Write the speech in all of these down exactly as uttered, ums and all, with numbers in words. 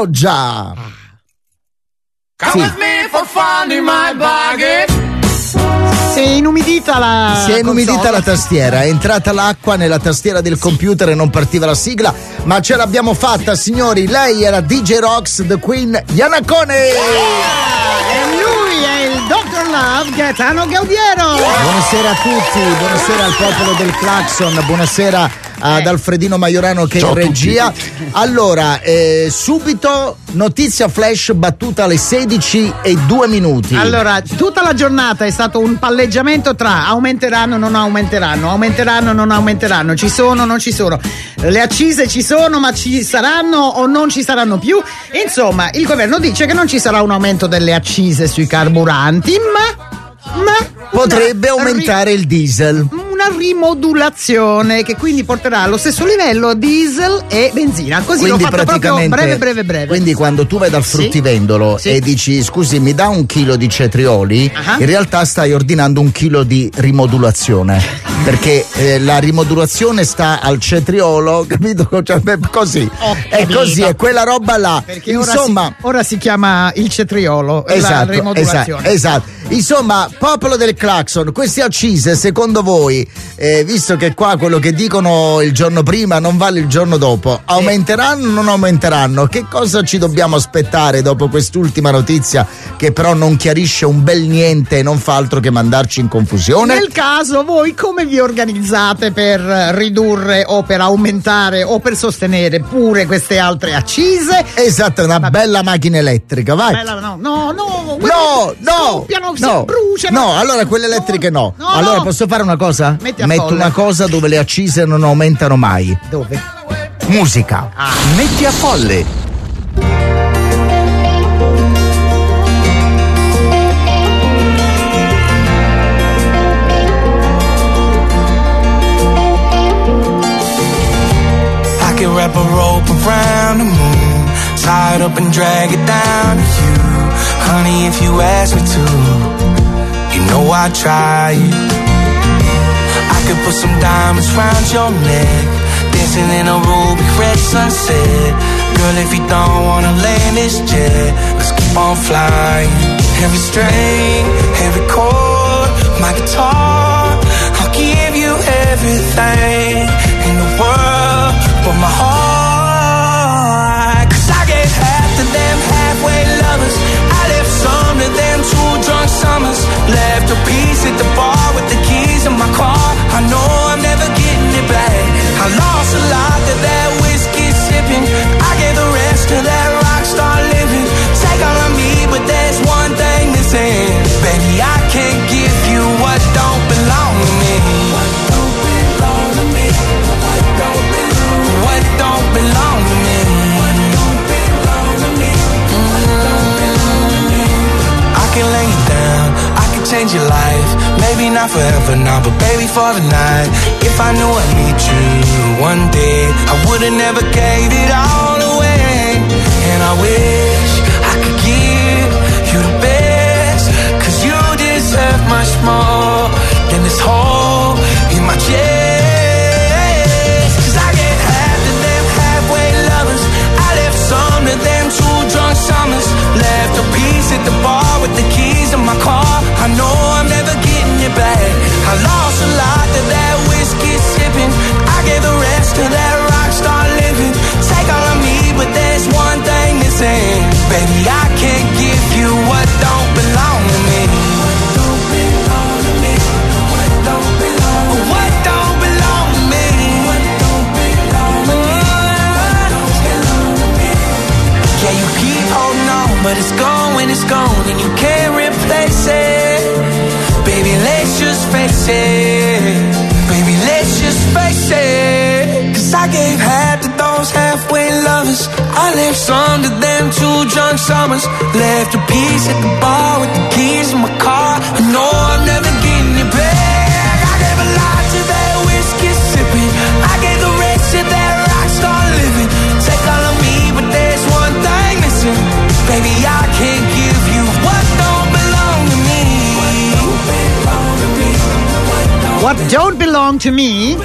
pioggia. Come with me for finding my baggage. Si è inumidita la Si è inumidita console. la tastiera, è entrata l'acqua nella tastiera del computer e non partiva la sigla, ma ce l'abbiamo fatta, signori. Lei era D J Rocks, The Queen, Iannacone. E lui è il Doctor Love, Gaetano Gaudiero. Buonasera a tutti, buonasera al popolo del Claxon, buonasera ad Alfredino Maiorano che è in regia. Allora, eh, subito notizia flash battuta alle sedici e due minuti. Allora, tutta la giornata è stato un palleggiamento tra aumenteranno, non aumenteranno, aumenteranno, non aumenteranno, ci sono, non ci sono. Le accise ci sono, ma ci saranno o non ci saranno più? Insomma, il governo dice che non ci sarà un aumento delle accise sui carburanti, ma ma potrebbe una, aumentare il diesel. Una rimodulazione che quindi porterà allo stesso livello diesel e benzina. Così Quindi l'ho fatto proprio breve breve breve. Quindi quando tu vai dal fruttivendolo Sì. e dici scusi mi dà un chilo di cetrioli, Uh-huh. in realtà stai ordinando un chilo di rimodulazione, perché eh, la rimodulazione sta al cetriolo, capito? Cioè, beh, così Ho è capito. così, è quella roba là. Perché ora insomma si, ora si chiama il cetriolo, la esatto, rimodulazione. esatto, esatto. Insomma, popolo del Claxon, queste accise secondo voi, eh, visto che qua quello che dicono il giorno prima non vale il giorno dopo, aumenteranno o non aumenteranno? Che cosa ci dobbiamo aspettare dopo quest'ultima notizia che però non chiarisce un bel niente e non fa altro che mandarci in confusione? Nel caso, voi come vi organizzate per ridurre o per aumentare o per sostenere pure queste altre accise? Esatto, una bella macchina elettrica, vai. Bella, no, no, no, No, no, scoppiano, si no, bruciano. no, allora quelle elettriche no. No, allora no. posso fare una cosa? Metti a Metto folle. una cosa dove le accise non aumentano mai. Dove? Musica. Ah. Metti a folle. I could wrap a rope around the moon, tie it up and drag it down to you. Honey, if you ask me to, you know I'd try it. I could put some diamonds round your neck, dancing in a ruby red sunset. Girl, if you don't wanna land this jet, let's keep on flying. Every string, every chord, my guitar, I'll give you everything in the world but my heart. Cause I gave half to them halfway lovers, I left some to them two drunk summers, left a piece at the bar with the keys in my car. I know I'm never getting it back. I lost a lot to that whiskey sipping, I gave the rest to that rock star living. Take all of me, but there's one thing missing. Baby, I can't give you what don't belong to me. What don't belong to me? What don't belong? What don't belong to me? What don't belong to me? What don't belong to me? I can lay you down, I can change your life. Maybe not forever now, but baby for the night. If I knew I'd meet you one day, I would've never gave it all away. And I wish I could give you the best, cause you deserve much more than this hole in my chest. Cause I get half to them halfway lovers, I left some to them two drunk summers, left a piece at the bar with the keys in my car. I know I'm never getting it back. I lost a lot to that whiskey sipping, I gave the rest to that rock star living. Take all of me, but there's one thing missing. Baby, I can't give you what don't belong to me. What don't belong to me? What don't belong? What don't belong to me? What don't belong to me? What don't belong to me? Yeah, you keep holding on, but it's gone when it's gone, and you can't replace it. Baby, let's just face it. Baby, let's just face it. Cause I gave half to those halfway lovers, I left some to them two drunk summers, left a piece at the bar with the keys in my car. I know I'm never getting it back. I gave a lot to that whiskey sipping, I gave the rest to that rock star living. Take all of me, but there's one thing missing. Baby, I can't give you what don't belong to me. What don't belong to me? What don't belong to me?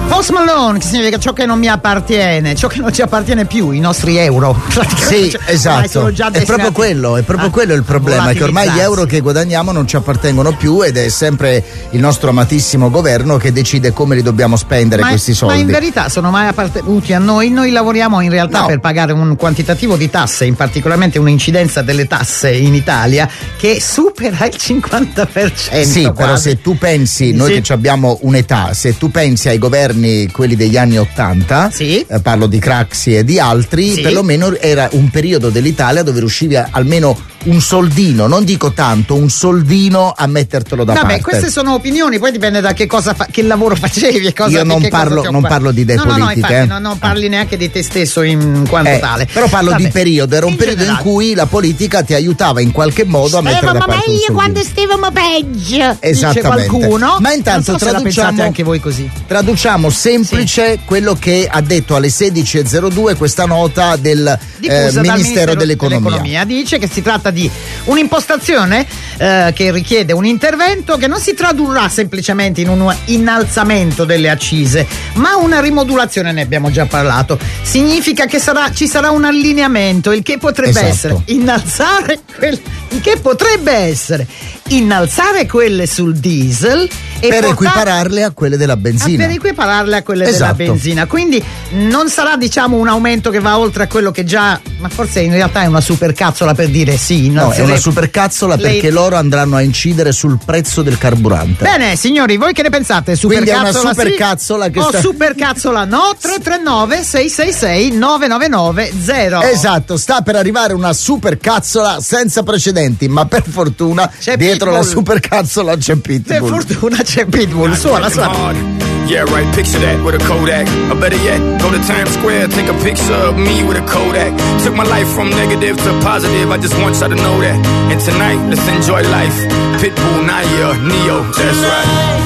Post Malone, che significa ciò che non mi appartiene, ciò che non ci appartiene più, i nostri euro. Sì, cioè, esatto. È proprio quello, è proprio ah, quello il problema, che ormai gli euro che guadagniamo non ci appartengono più ed è sempre il nostro amatissimo governo che decide come li dobbiamo spendere ma, questi soldi. Ma in verità sono mai appartenuti a noi? Noi lavoriamo in realtà no. per pagare un quantitativo di tasse, in particolarmente un'incidenza delle tasse in Italia che supera il cinquanta per cento. Sì, quasi. però se tu pensi, noi sì. che abbiamo un'età, se tu pensi ai governi, quelli degli anni ottanta, sì. eh, parlo di Craxi e di altri, sì. perlomeno era un periodo dell'Italia dove riuscivi a, almeno un soldino, non dico tanto, un soldino a mettertelo da Vabbè, parte. queste sono opinioni, poi dipende da che cosa fa, che lavoro facevi e cosa Io non che parlo, cosa non parlo di idee no, politiche. No, no, infatti, eh. no, non parli neanche di te stesso in quanto eh, tale. Però parlo Vabbè. di periodo, era un in periodo generale. in cui la politica ti aiutava in qualche modo a mettere da parte un meglio soldino. quando stavamo peggio. Esattamente. Dice qualcuno. Ma intanto non so se la pensate traduciamo anche voi così. Traduciamo semplice sì. quello che ha detto alle sedici e zero due questa nota del eh, Ministero, Ministero dell'Economia. dell'Economia. Dice che si tratta di un'impostazione eh, che richiede un intervento che non si tradurrà semplicemente in un innalzamento delle accise, ma una rimodulazione, ne abbiamo già parlato. Significa che sarà, ci sarà un allineamento, il che potrebbe esatto. essere innalzare quel, il che potrebbe essere innalzare quelle sul diesel e per portar- equipararle a quelle della benzina. Ah, per equipararle a quelle esatto. della benzina. Quindi non sarà, diciamo, un aumento che va oltre a quello che già, ma forse in realtà è una supercazzola per dire sì. No, è una lei, supercazzola lei... perché loro andranno a incidere sul prezzo del carburante. Bene, signori, voi che ne pensate? Quindi è una Supercazzola supercazzola sì? che o sta... supercazzola no? tre tre nove sei sei sei nove nove nove zero. Esatto, sta per arrivare una supercazzola senza precedenti, ma per fortuna c'è dietro Pitbull. La supercazzola c'è Pitbull. Per fortuna c'è Pitbull. Suona, suona. Yeah, right, picture that with a Kodak. Or better yet, go to Times Square, take a picture of me with a Kodak. Took my life from negative to positive, I just want y'all to know that. And tonight, let's enjoy life. Pitbull, Naya, Neo, that's right.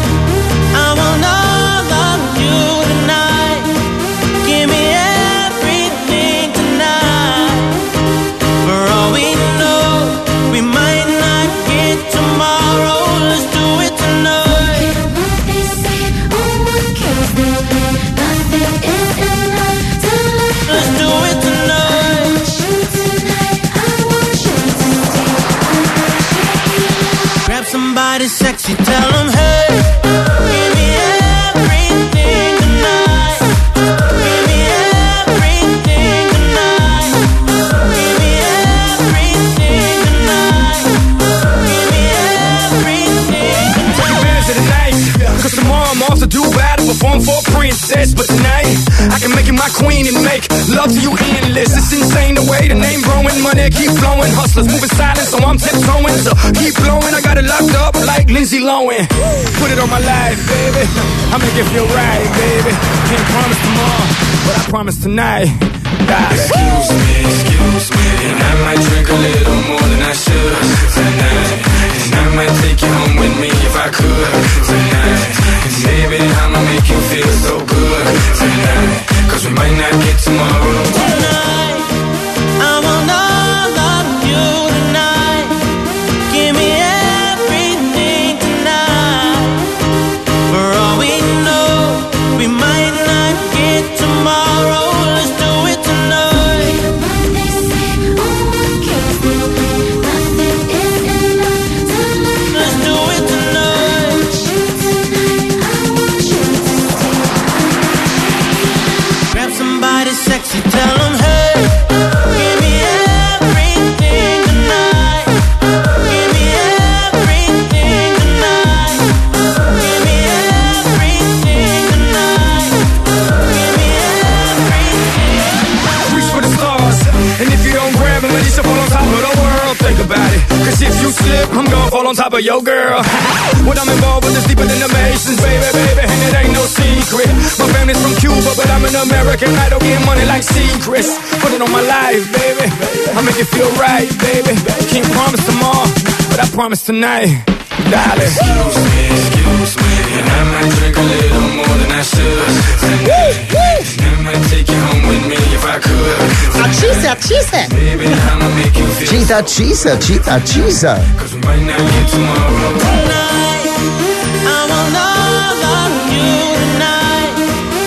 I want all of you tonight. Give me everything tonight. For all we know, we might not get tomorrow. Let's do it tonight. Let's do it tonight. Grab somebody sexy, tell them hey. Give me everything tonight. Give me everything tonight. Give me everything tonight. Give me everything tonight. Take advantage of the night, cause tomorrow I'm off to Dubai to perform for a princess. But tonight, I can make you my queen and make love to you endless. It's insane the way the name growing, money keep flowing. Hustlers moving silent, so I'm tiptoeing. So keep blowing, I got it locked up like Lindsay Lohan. Put it on my life, baby. I'm gonna give you a ride, baby. Can't promise tomorrow, but I promise tonight. Die. Excuse me, excuse me, and I might drink a little more than I should tonight. And I might take you home with me if I could tonight. And baby, I'ma make you feel so good tonight. Cause we might not get tomorrow. Tonight, I want all of you tonight. Give me everything tonight. For all we know, we might not get tomorrow. Let's do it tonight. Let's do it tonight. Grab somebody sexy, tell them hey. Give me everything tonight. Give me everything tonight. Give me everything tonight. Give me everything. Reach for the stars, and if you don't grab them, at least you fall on top of the world. Think about it, cause if you slip, I'm gonna fall on top of your girl. What I'm involved with is deeper than the Masons, baby, baby, and it ain't no secret. My family's from Cuba, but I'm an American. I don't get money like secrets. Put it on my life, baby. I make it feel right, baby. Can't promise tomorrow, but I promise tonight, darling. Excuse me, excuse me, and I might drink a little more than I should tonight. And I might take you home with me if I could Accise, accise. Baby, I'ma make you feel Cita accisa, cita accisa. Cause we might not get tomorrow. Tonight, I want all of you tonight.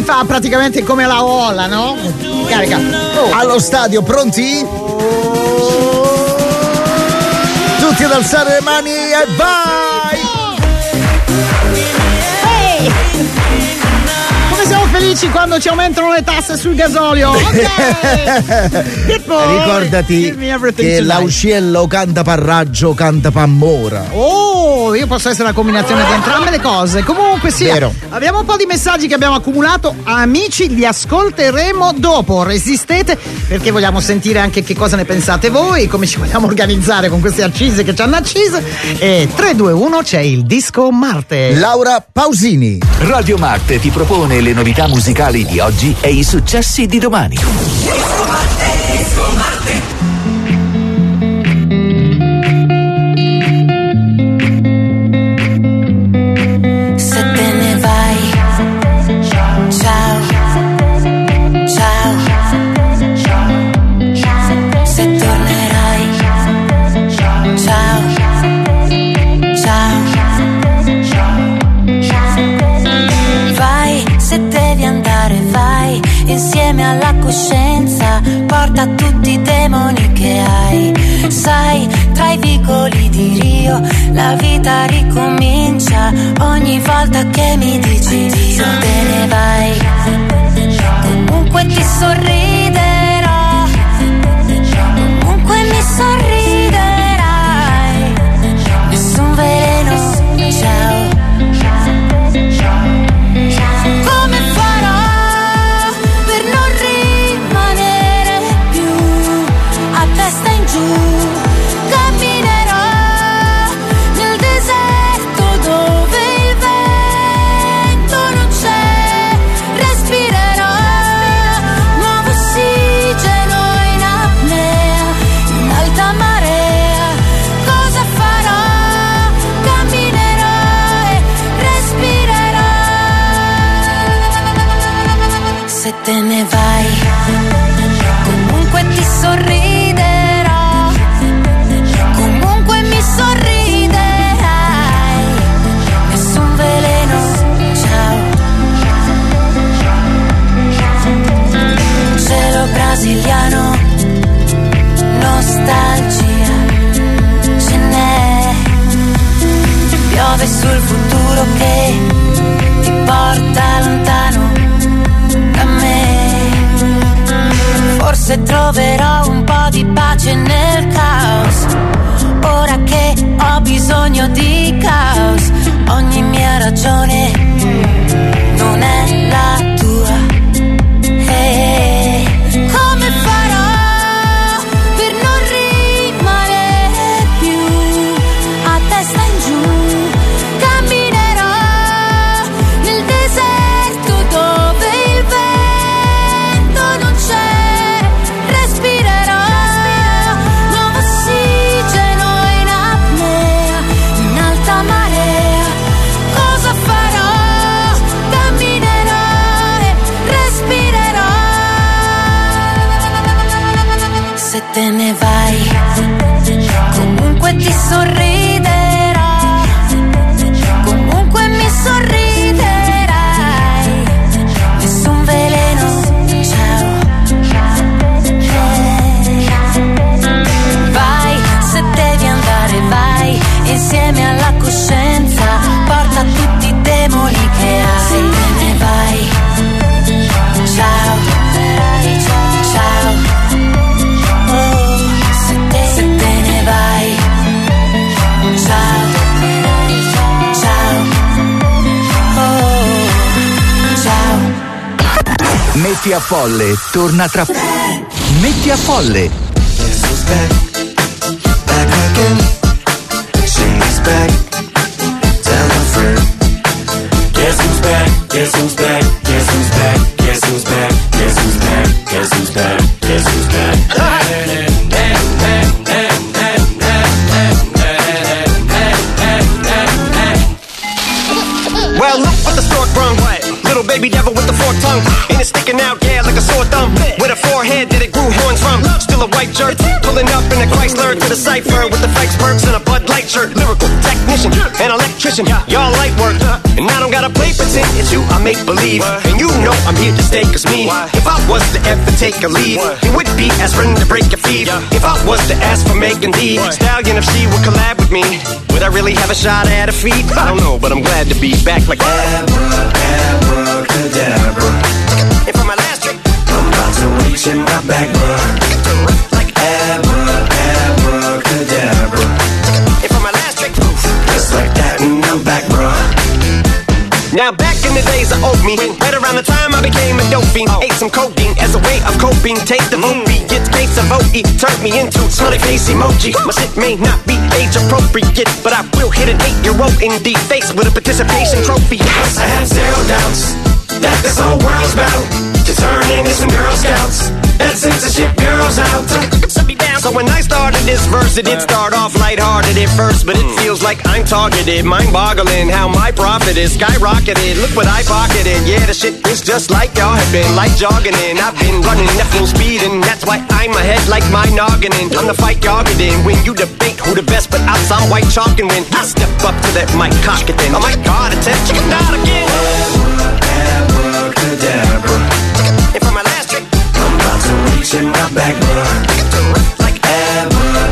fa praticamente come la ola, no? Carica. Oh. Allo stadio, pronti? Tutti ad alzare le mani e vai! Hey! Come siamo felici quando ci aumentano le tasse sul gasolio. Ok. Ricordati che l'Ausciello canta parraggio, canta pammora. Oh, io posso essere la combinazione di entrambe le cose. Comunque sia, Vero. abbiamo un po' di messaggi che abbiamo accumulato. Amici, li ascolteremo dopo. Resistete, perché vogliamo sentire anche che cosa ne pensate voi, come ci vogliamo organizzare con queste accise che ci hanno accise. E tre due uno c'è il Disco Marte. Laura Pausini. Radio Marte ti propone le novità musicali di oggi e i successi di domani. Disco Marte, Disco Marte. Insieme alla coscienza porta tutti i demoni che hai. Sai, tra i vicoli di Rio la vita ricomincia ogni volta che mi dici se te ne vai. Comunque ti sorriderò, comunque mi sorriderai. Nessun veleno, ciao. Come farò per non rimanere più a testa in giù? Camminerò nel deserto dove il vento non c'è. Respirerò nuovo ossigeno in apnea, in alta marea. Cosa farò? Camminerò e respirerò. Se te ne vai, comunque ti sorriderò, comunque mi sorriderai. Nessun veleno, ciao. Cielo brasiliano, nostalgia, ce n'è. Piove sul futuro che ti porta lontano da me. Forse troverò un po' di pace nel caos, ora che ho bisogno di caos. Ogni mia ragione non è la tua. Hey, come farò per non rimanere più a testa in giù? Camminerò nel deserto dove il vento non c'è. Respirerò nuovo ossigeno in apnea, in alta marea. Cosa farò? Camminerò e respirerò. Se te ne vai, comunque ti sorriderò, comunque mi sorriderai. Nessun veleno, ciao. Vai, se devi andare vai, insieme alla coscienza porta tutti i demoni che hai. Se te ne vai, ciao, ciao. Oh, se te, se te ne vai, ciao, ciao. Oh, ciao. Metti a Folle torna tra. Metti a Folle. Guess who's back? Back again. She's back. Tell a friend. Guess who's back? Guess who's back? Guess who's back? Guess who's back? Guess who's back? Guess who's back? Guess who's back? Well, look what the stork brung. Little baby devil with the forked tongue. And it's sticking out, yeah, like a sore thumb. With a forehead that it grew horns from. Still a white jerk. Pulling up in a Chrysler to the cipher with the fake perks and a Bud Light. light shirt, lyrical technician, an electrician. Y'all light work, and I don't gotta play pretend. It's you I make believe, and you know I'm here to stay. Cause me, if I was to ever take a lead, it would be as friend to break your feet. If I was to ask for Megan Thee Stallion, if she would collab with me, would I really have a shot at a feat? I don't know, but I'm glad to be back like Abra, abracadabra. And for my last trick, I'm about to reach in my back, bruh. Like Abra, abracadabra. And for my last trick, just like that, and I'm back, bruh. Now back in the days of old me, right around the time I became a dope fiend, ate some codeine as a way of coping. Take the movie, get case of O E, turned me into smiley face emoji. My shit may not be age appropriate, but I will hit an eight-year-old in the face with a participation trophy. Yes, I have zero doubts that this whole world's about to turn into some Girl Scouts and censorship girls out. So when I started this verse, it did start off lighthearted at first, but it feels like I'm targeted, mind-boggling how my profit is skyrocketed. Look what I pocketed, yeah, the shit is just like y'all have been, like jogging in. I've been running at full speed, and that's why I'm ahead like my noggin. I'm the fight y'all get in when you debate who the best, but I'm some white chalk, and when I step up to that mic, cock it then. Oh my God, attention, not again. Abracadabra. And for my last trick, I'm about to reach in my back, bruh. Like Abra,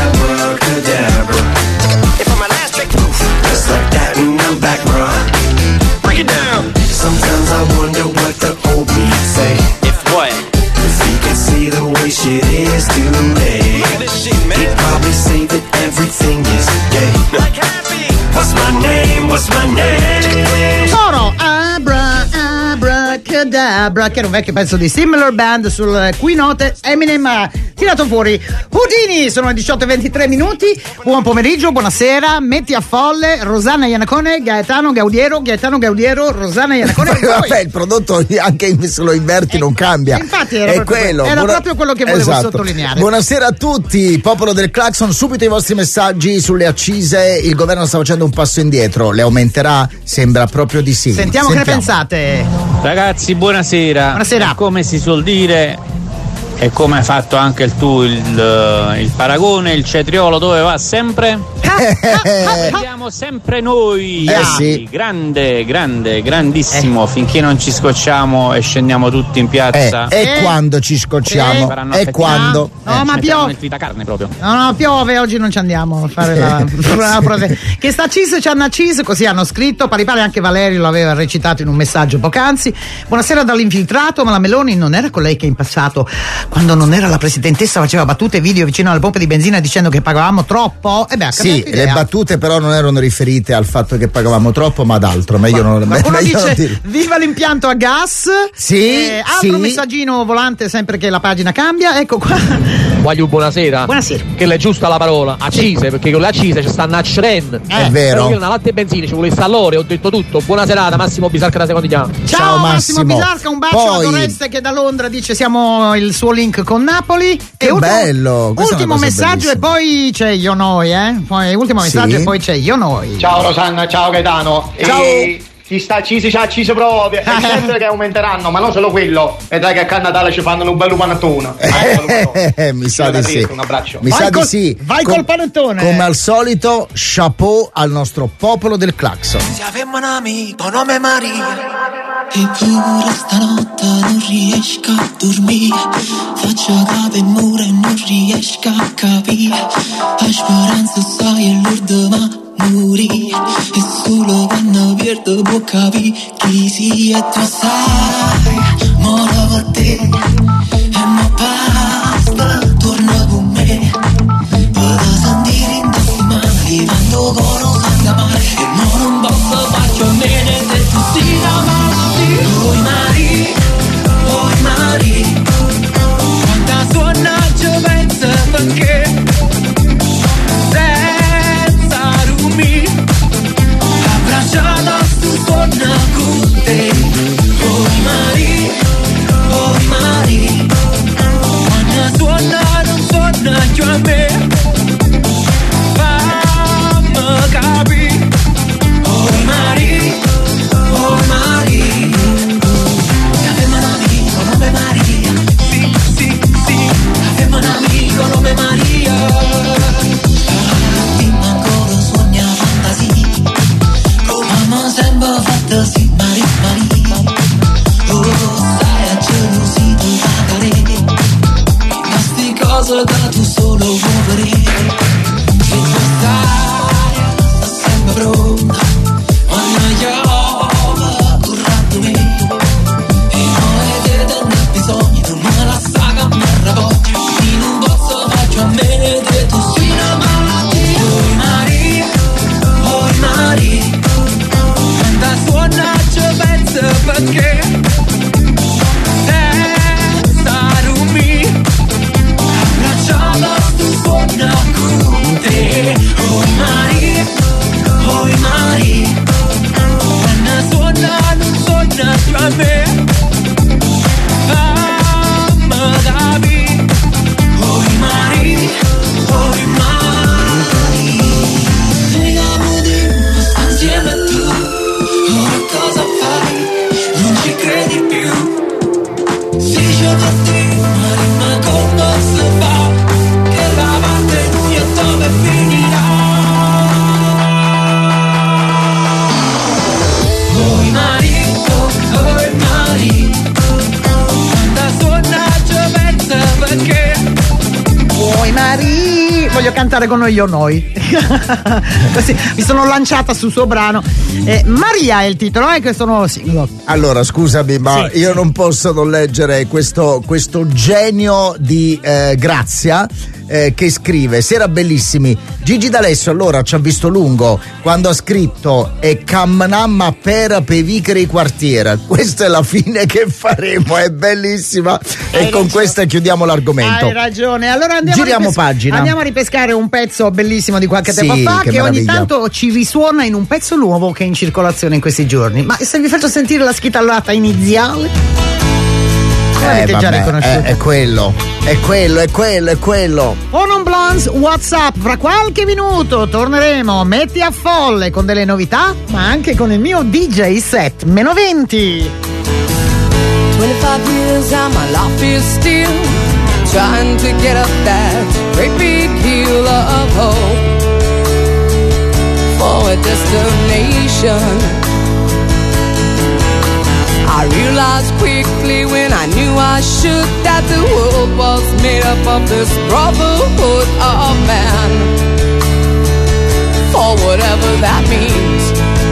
abracadabra. And for my last trick, just like that, and I'm back, bruh. Break it down. Sometimes I wonder what the old me say. If what? If he could see the way shit is today, look at this shit, man. He'd probably say that everything is gay. Like happy. What's my name? What's my name? Sono Abra, Abracadabra, che era un vecchio pezzo di Similar Band sul cui note Eminem ha tirato fuori Houdini. Sono le diciotto e ventitré minuti. Buon pomeriggio, buonasera. Metti a folle Rosanna Iannacone, Gaetano Gaudiero, Gaetano Gaudiero, Rosanna Iannacone. Vabbè, il prodotto anche se lo inverti eh, non cambia. Infatti era, è proprio, quello. era Buona... proprio quello che volevo esatto. sottolineare. Buonasera a tutti, popolo del Claxon. Subito i vostri messaggi sulle accise. Il governo sta facendo un passo indietro. Le aumenterà? Sembra proprio di sì. Sentiamo, Sentiamo. che ne pensate. Ragazzi, buonasera. Buonasera. Come si suol dire, e come hai fatto anche il tu, il, il paragone, il cetriolo dove va sempre? Prendiamo sempre noi. Eh sì. Grande, grande, grandissimo, eh. finché non ci scocciamo e scendiamo tutti in piazza. Eh, e eh. quando ci scocciamo? Eh. E quando? No, eh, ma piove. carne proprio. No, no, piove, oggi non ci andiamo a fare la, la prove. Che sta accise, ci hanno accise, così hanno scritto. Pari pari anche Valerio l'aveva recitato in un messaggio poc'anzi. Buonasera dall'infiltrato, ma la Meloni non era colei che in passato, quando non era la presidentessa, faceva battute e video vicino alle pompe di benzina dicendo che pagavamo troppo? E beh, sì, le battute però non erano riferite al fatto che pagavamo troppo, ma ad altro. Meglio non, Qualcuno meglio dice non dire. Viva l'impianto a gas. Sì, eh, altro sì. messaggino volante sempre che la pagina cambia. Ecco qua. Voglio buonasera. Buonasera. Che è giusta la parola, accise, perché con le accise ci stanno a Cren. Eh, è vero. Io una latte e benzina ci vuole stare all'ore, ho detto tutto. Buona serata, Massimo Bisarca da Secondigliano. Ciao, Ciao Massimo. Massimo Bisarca, un bacio Poi... ad Oreste che da Londra dice siamo il suo link con Napoli. Che e ultimo, bello. Ultimo messaggio bellissima. E poi c'è io noi, eh. Poi, ultimo messaggio sì. E poi c'è io noi. Ciao Rosanna, ciao Gaetano. Ciao. E... Ci sta accisi, ci ha acciso proprio. È sempre che aumenteranno, ma non solo quello. Vedrai che a Natale ci fanno un bello panettone. Eh, mi sa di sì. Un abbraccio. Mi vai sa col, di sì. Vai Com- col panettone. Come al solito, chapeau al nostro popolo del Claxon. Se avemmo un amico nome Maria, eppure stanotte non riesco a dormire, faccio capo e muro e non riesco a capire, la speranza sai è l'ultima morire, e solo quando perdo può capire chi si è tu sai, moro con te e non basta, torna con me, vado sentire in mano, divento coro senza mare, e non posso farci a meno se tu si amassi, oi Mari, oi Mari, quanta suona ci pensa perché abbracciata sul suona con te, oi Mari, oi Mari, venire, che tu stai sempre pronta, ogni giorno durante me, e non vedete ne bisogno, non me la sa che mi rapporto, in un pozzo faccio a me, e tu sei una malattia. Oi Maria, oi Maria, quanta suona ci pensa perché senza rumi abbracciata sto suona con te. Oi Maria, oi Maria, quando suona non suona più a me, fammi capire. Oi Maria, oi Maria, legamo di me, sta insieme a tu, ora cosa fai, non ci credi più, si c'è per te, ma rima come si fa, che la parte lui è dove finirà. Oi Maria, oi Maria, quando suona ci pensa perché Oi Marie, voglio cantare con noi io noi. Così mi sono lanciata sul suo brano. Eh, Maria è il titolo, è questo nuovo singolo. Allora, scusami, ma Sì, io sì. non posso non leggere questo, questo genio di eh, Grazia eh, che scrive: Sera bellissimi, Gigi D'Alessio allora ci ha visto lungo quando ha scritto e camnamma pera pe vicari quartiera. Questa è la fine che faremo, è bellissima. E Hai con ragione. questa chiudiamo l'argomento. Hai ragione. Allora andiamo Giriamo a ripes- pagina. Andiamo a ripescare un pezzo bellissimo di qualche Sì, tempo fa che che, ogni meraviglia. tanto ci risuona in un pezzo nuovo che è in circolazione in questi giorni. Ma se vi faccio sentire la schitallata iniziale, l'avete Eh, già vabbè, riconosciuta. è, è quello, è quello, è quello, è quello. Onon Blondes WhatsApp, fra qualche minuto torneremo metti a folle con delle novità, ma anche con il mio D J set meno venti. twenty-five years and my life is still trying to get up that great big hill of hope for a destination. I realized quickly when I knew I should that the world was made up of this brotherhood of man, for whatever that means.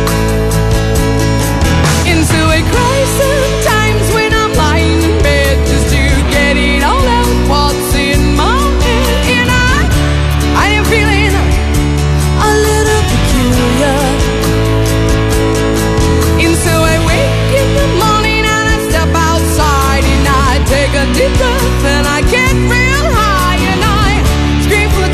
Into a crisis times when I'm lying in bed just to get it all out what's in my head, and I I am feeling a little peculiar. And so I wake in the morning and I step outside and I take a deep breath and I get real high and I scream for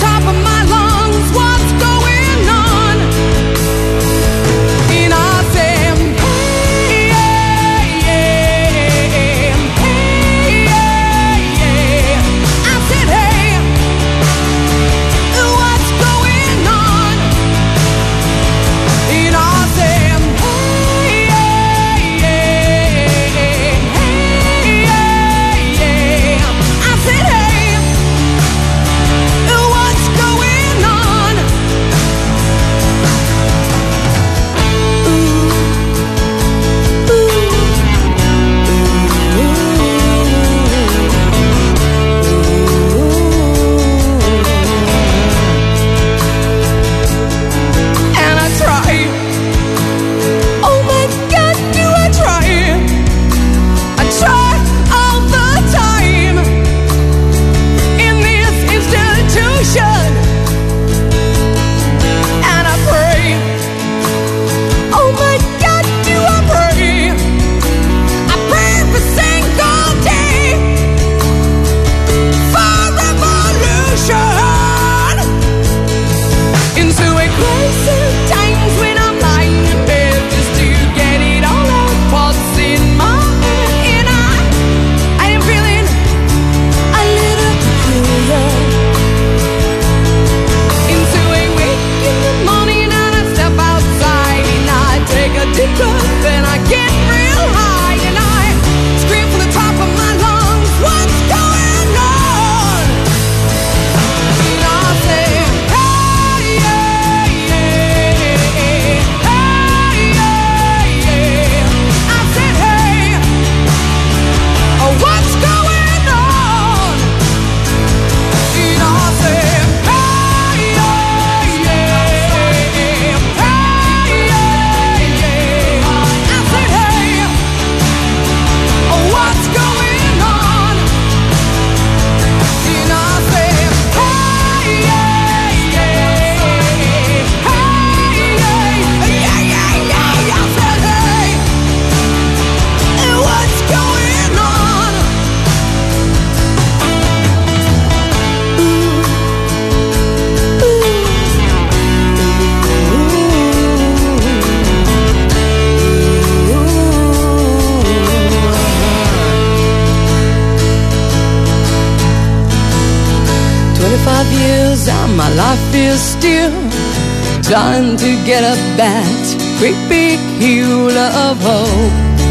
my life is still trying to get up that great big hill of hope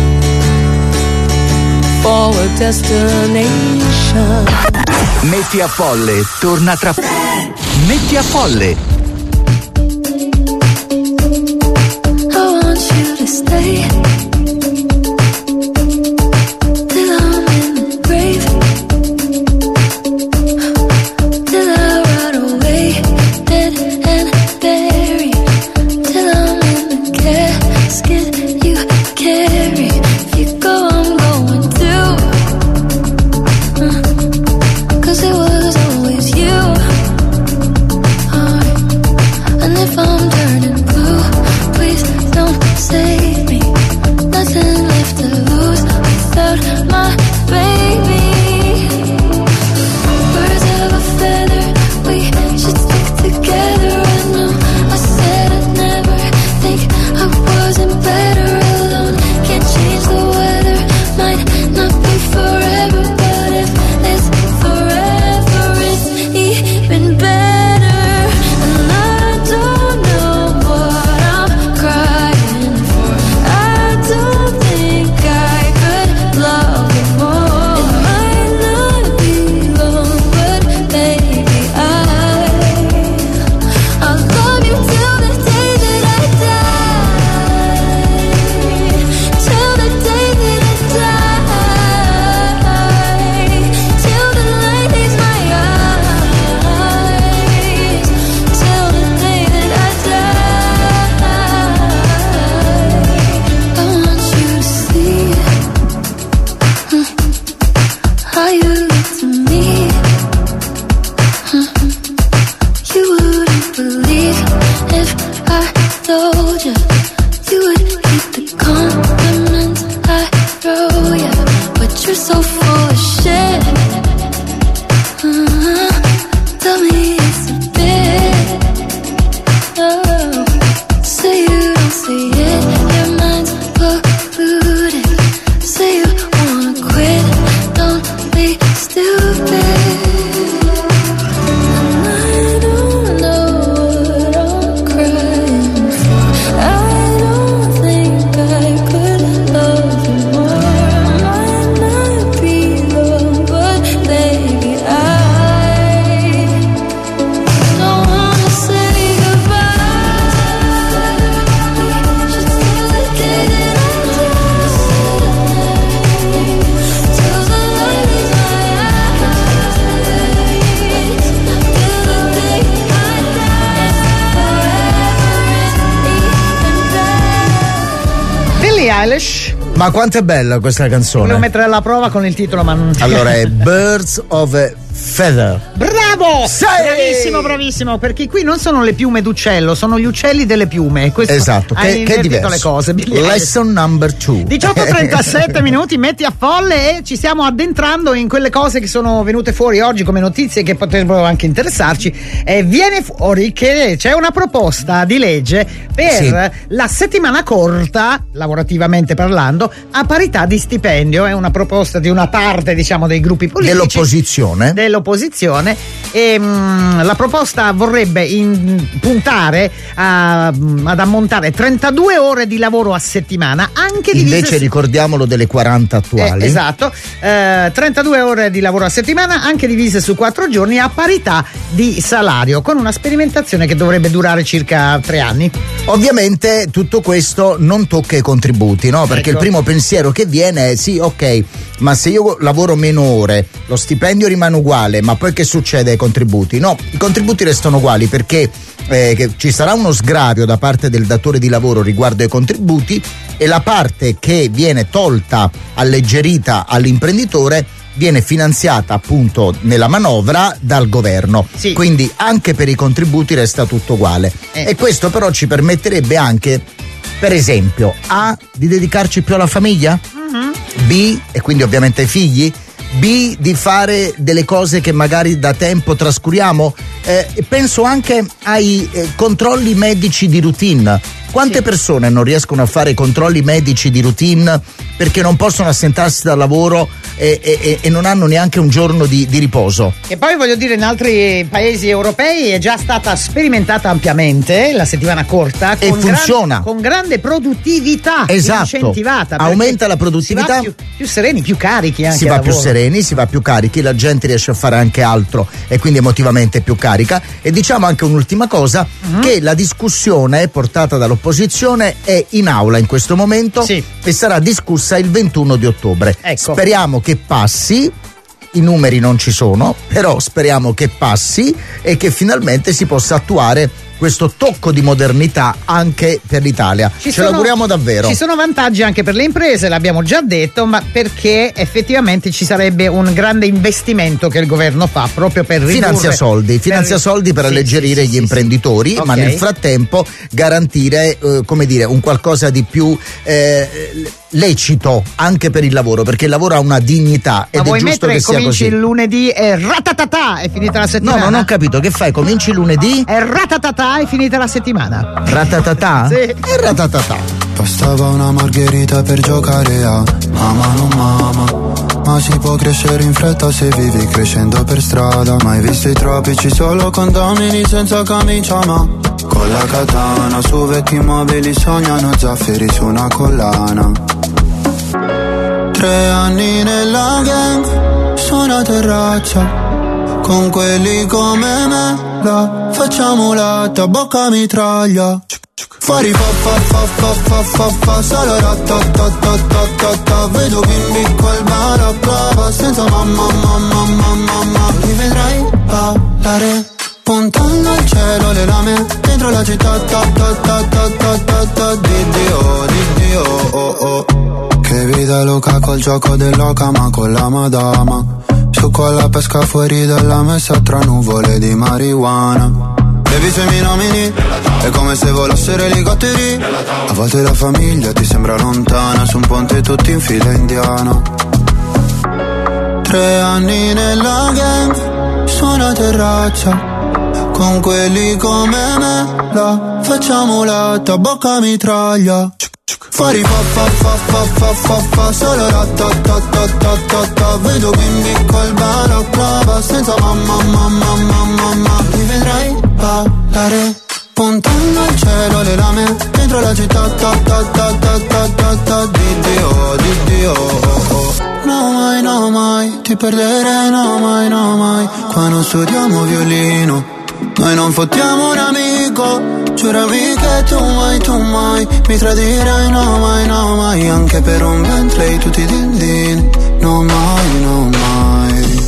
for a destination. Metti a Folle torna tra. Metti a Folle. I want you to stay till I'm in the grave, till I rot away, dead and buried, till I'm in the casket you carry. If you go, I'm going too, uh, 'cause it was always you. Alright. And if I'm turning blue, please don't save me. Nothing left to lose without my baby. Birds of a feather, we should stick together. I know I said I'd never think I wasn't better alone. Can't change the weather, might not be forever, but if it's forever, it's even better. And I don't know what I'm crying for. I don't think I could love you more. It might not be long, but baby, I I'll love you till the day that I die. Till the day that I die. Till the light leaves my eyes. Till the day that I die. I want you to see hmm, how you look to me. Hmm, You wouldn't believe if I told you. You would hate the compliments I throw you, but you're so full of shit. Uh-huh. Tell me it's a bit. Oh, say you don't see it. Your mind's polluted. Say you wanna quit. Don't be stupid. And I don't know what I'm crying for. I don't think I could love you more. Might not be long, but baby, I don't wanna say goodbye. Just till the day that I die. Till the light leaves my eyes. Till the day I die. Forever is even better. Billie Eilish. Ma quanto è bella questa canzone? Volevo mettere alla prova con il titolo, ma non. Allora è Birds of a Feather. Bravo! Sì! Bravissimo, bravissimo, perché qui non sono le piume d'uccello, sono gli uccelli delle piume. Questo Esatto, hai che, che è invertito diverso. le cose. Billie Eilish. Lesson number two. diciotto e trentasette minuti, metti a Folle, e ci stiamo addentrando in quelle cose che sono venute fuori oggi come notizie che potrebbero anche interessarci. E viene fuori che c'è una proposta di legge per Sì. la settimana corta, lavorativamente parlando, a parità di stipendio. È una proposta di una parte, diciamo, dei gruppi politici Dell'opposizione. dell'opposizione e mh, la proposta vorrebbe in, puntare a, mh, ad ammontare trentadue ore di lavoro a settimana, anche divise Invece su- ricordiamolo delle quaranta attuali. eh, esatto, eh, trentadue ore di lavoro a settimana, anche divise su quattro giorni a parità di salario, con una sperimentazione che dovrebbe durare circa tre anni. Ovviamente tutto questo non tocca i contributi, no? Perché Ecco. il primo pensiero che viene è sì, ok, ma se io lavoro meno ore, lo stipendio rimane uguale, ma poi che succede ai contributi? No, i contributi restano uguali perché eh, che ci sarà uno sgravio da parte del datore di lavoro riguardo ai contributi e la parte che viene tolta, alleggerita all'imprenditore viene finanziata appunto nella manovra dal governo. Sì. Quindi anche per i contributi resta tutto uguale. Eh. E questo però ci permetterebbe anche, per esempio, A, di dedicarci più alla famiglia, B, e quindi ovviamente ai figli, B, di fare delle cose che magari da tempo trascuriamo, eh, penso anche ai eh, controlli medici di routine. Quante sì. persone non riescono a fare controlli medici di routine perché non possono assentarsi dal lavoro e, e, e non hanno neanche un giorno di, di riposo? E poi voglio dire, in altri paesi europei è già stata sperimentata ampiamente la settimana corta e con funziona gran, con grande produttività, esatto. incentivata, aumenta la produttività, si va più, più sereni, più carichi anche si va al più lavoro. sereni, si va più carichi, la gente riesce a fare anche altro e quindi emotivamente più carica. E diciamo anche un'ultima cosa, uh-huh. che la discussione portata dall'opposizione è in aula in questo momento sì. e sarà discussa il ventuno di ottobre. Ecco. Speriamo che passi. I numeri non ci sono, però speriamo che passi e che finalmente si possa attuare questo tocco di modernità anche per l'Italia. Ci Ce sono, l'auguriamo davvero. Ci sono vantaggi anche per le imprese, l'abbiamo già detto, ma perché effettivamente ci sarebbe un grande investimento che il governo fa proprio per ridurre, finanzia soldi, finanzia per, soldi per sì, alleggerire sì, gli sì, imprenditori, sì. ma Okay. nel frattempo garantire eh, come dire un qualcosa di più eh, lecito anche per il lavoro, perché il lavoro ha una dignità ed ma è vuoi giusto mettere che sia cominci così. il lunedì e ratatatà è finita la settimana? No, non ho capito, che fai? Cominci lunedì e ratatatà è finita la settimana. Ratatatà? Sì. E ratatatà. Bastava una margherita per giocare a mamma non mamma, ma si può crescere in fretta se vivi crescendo per strada. Mai visto i tropici solo condomini senza camicia, ma con la katana su vecchi mobili sognano zaffiri su una collana. Tre anni nella gang su una terrazza con quelli come me, la facciamo latta, bocca mitraglia. Fuori fa fa fa fa fa fa fa solo ratatatatata. Vedo bimbi col balaclava senza mamma mamma mamma mamma. Mi vedrai ballare puntando al cielo le lame dentro la città ta ta ta ta ta ta ta di Dio di Dio oh oh. Che vita loca col gioco dell'oca ma con la madama. Su con la pesca fuori dalla messa tra nuvole di marijuana. Baby se mi nomini è come se volassero elicotteri. A volte la famiglia ti sembra lontana su un ponte tutti in fila indiana. Tre anni nella gang su una terrazza con quelli come me, la facciamo latta, bocca mitraglia. Fuori fa fa fa fa fa fa fa solo ratatatatata. Vedo bimbi col balaclava senza mamma mamma mamma mamma. Mi vedrai ballare puntando al cielo le lame dentro la città ta ta ta ta ta ta ta di Dio di Dio oh oh. No mai no mai ti perderei no mai no mai. Qua non studiamo violino, noi non fottiamo un amico. Giuravi che tu mai, tu mai mi tradirai, no mai, no mai. Anche per un Bentley tutti i din din, no mai, no mai.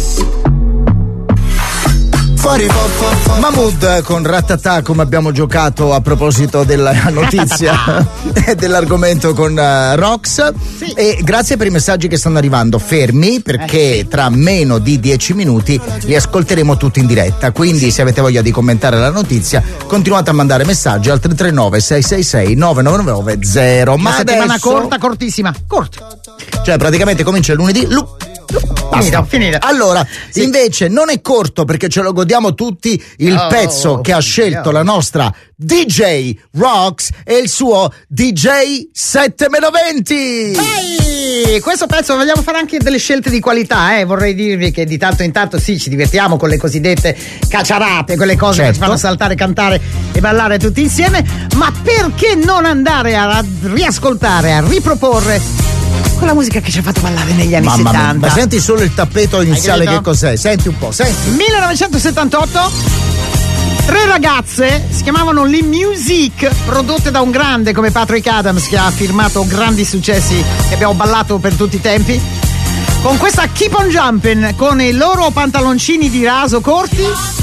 Fuori fa fa fa. Mahmood con Ratatà, come abbiamo giocato a proposito della notizia e dell'argomento con uh, Rox. Sì. E grazie per i messaggi che stanno arrivando. Fermi, perché eh, sì. tra meno di dieci minuti li ascolteremo tutti in diretta. Quindi sì. se avete voglia di commentare la notizia, continuate a mandare messaggi al tre tre nove sei sei sei nove nove nove zero. Ma una settimana adesso... corta, cortissima, corta. Cioè praticamente comincia il lunedì. Lu- Finita, finita. Allora, sì. invece non è corto perché ce lo godiamo tutti il oh, pezzo che ha scelto oh. la nostra D J Rox e il suo D J sette meno venti. Ehi, questo pezzo vogliamo fare anche delle scelte di qualità, eh? Vorrei dirvi che di tanto in tanto sì, ci divertiamo con le cosiddette cacciarate, quelle cose certo. che ci fanno saltare, cantare e ballare tutti insieme, ma perché non andare a riascoltare, a riproporre quella musica che ci ha fatto ballare negli anni Mamma settanta. Mia, ma senti solo il tappeto iniziale che cos'è? Senti un po', senti. millenovecentosettantotto, tre ragazze si chiamavano Le Music, prodotte da un grande come Patrick Adams che ha firmato grandi successi che abbiamo ballato per tutti i tempi. Con questa Keep on Jumping, con i loro pantaloncini di raso corti,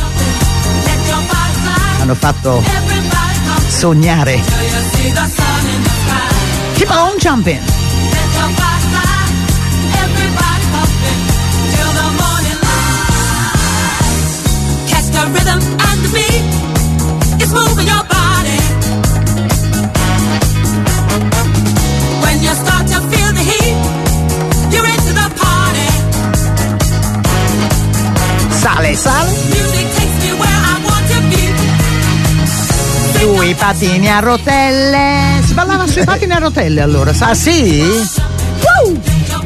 hanno fatto sognare. Keep on Jumping. The rhythm and the beat is moving your body. When you start to feel the heat, you're into the party. Sale, sale. Music takes me where I want. sui patini a rotelle. Si ballava sui patini a rotelle allora, sa? Ah sì? Woo!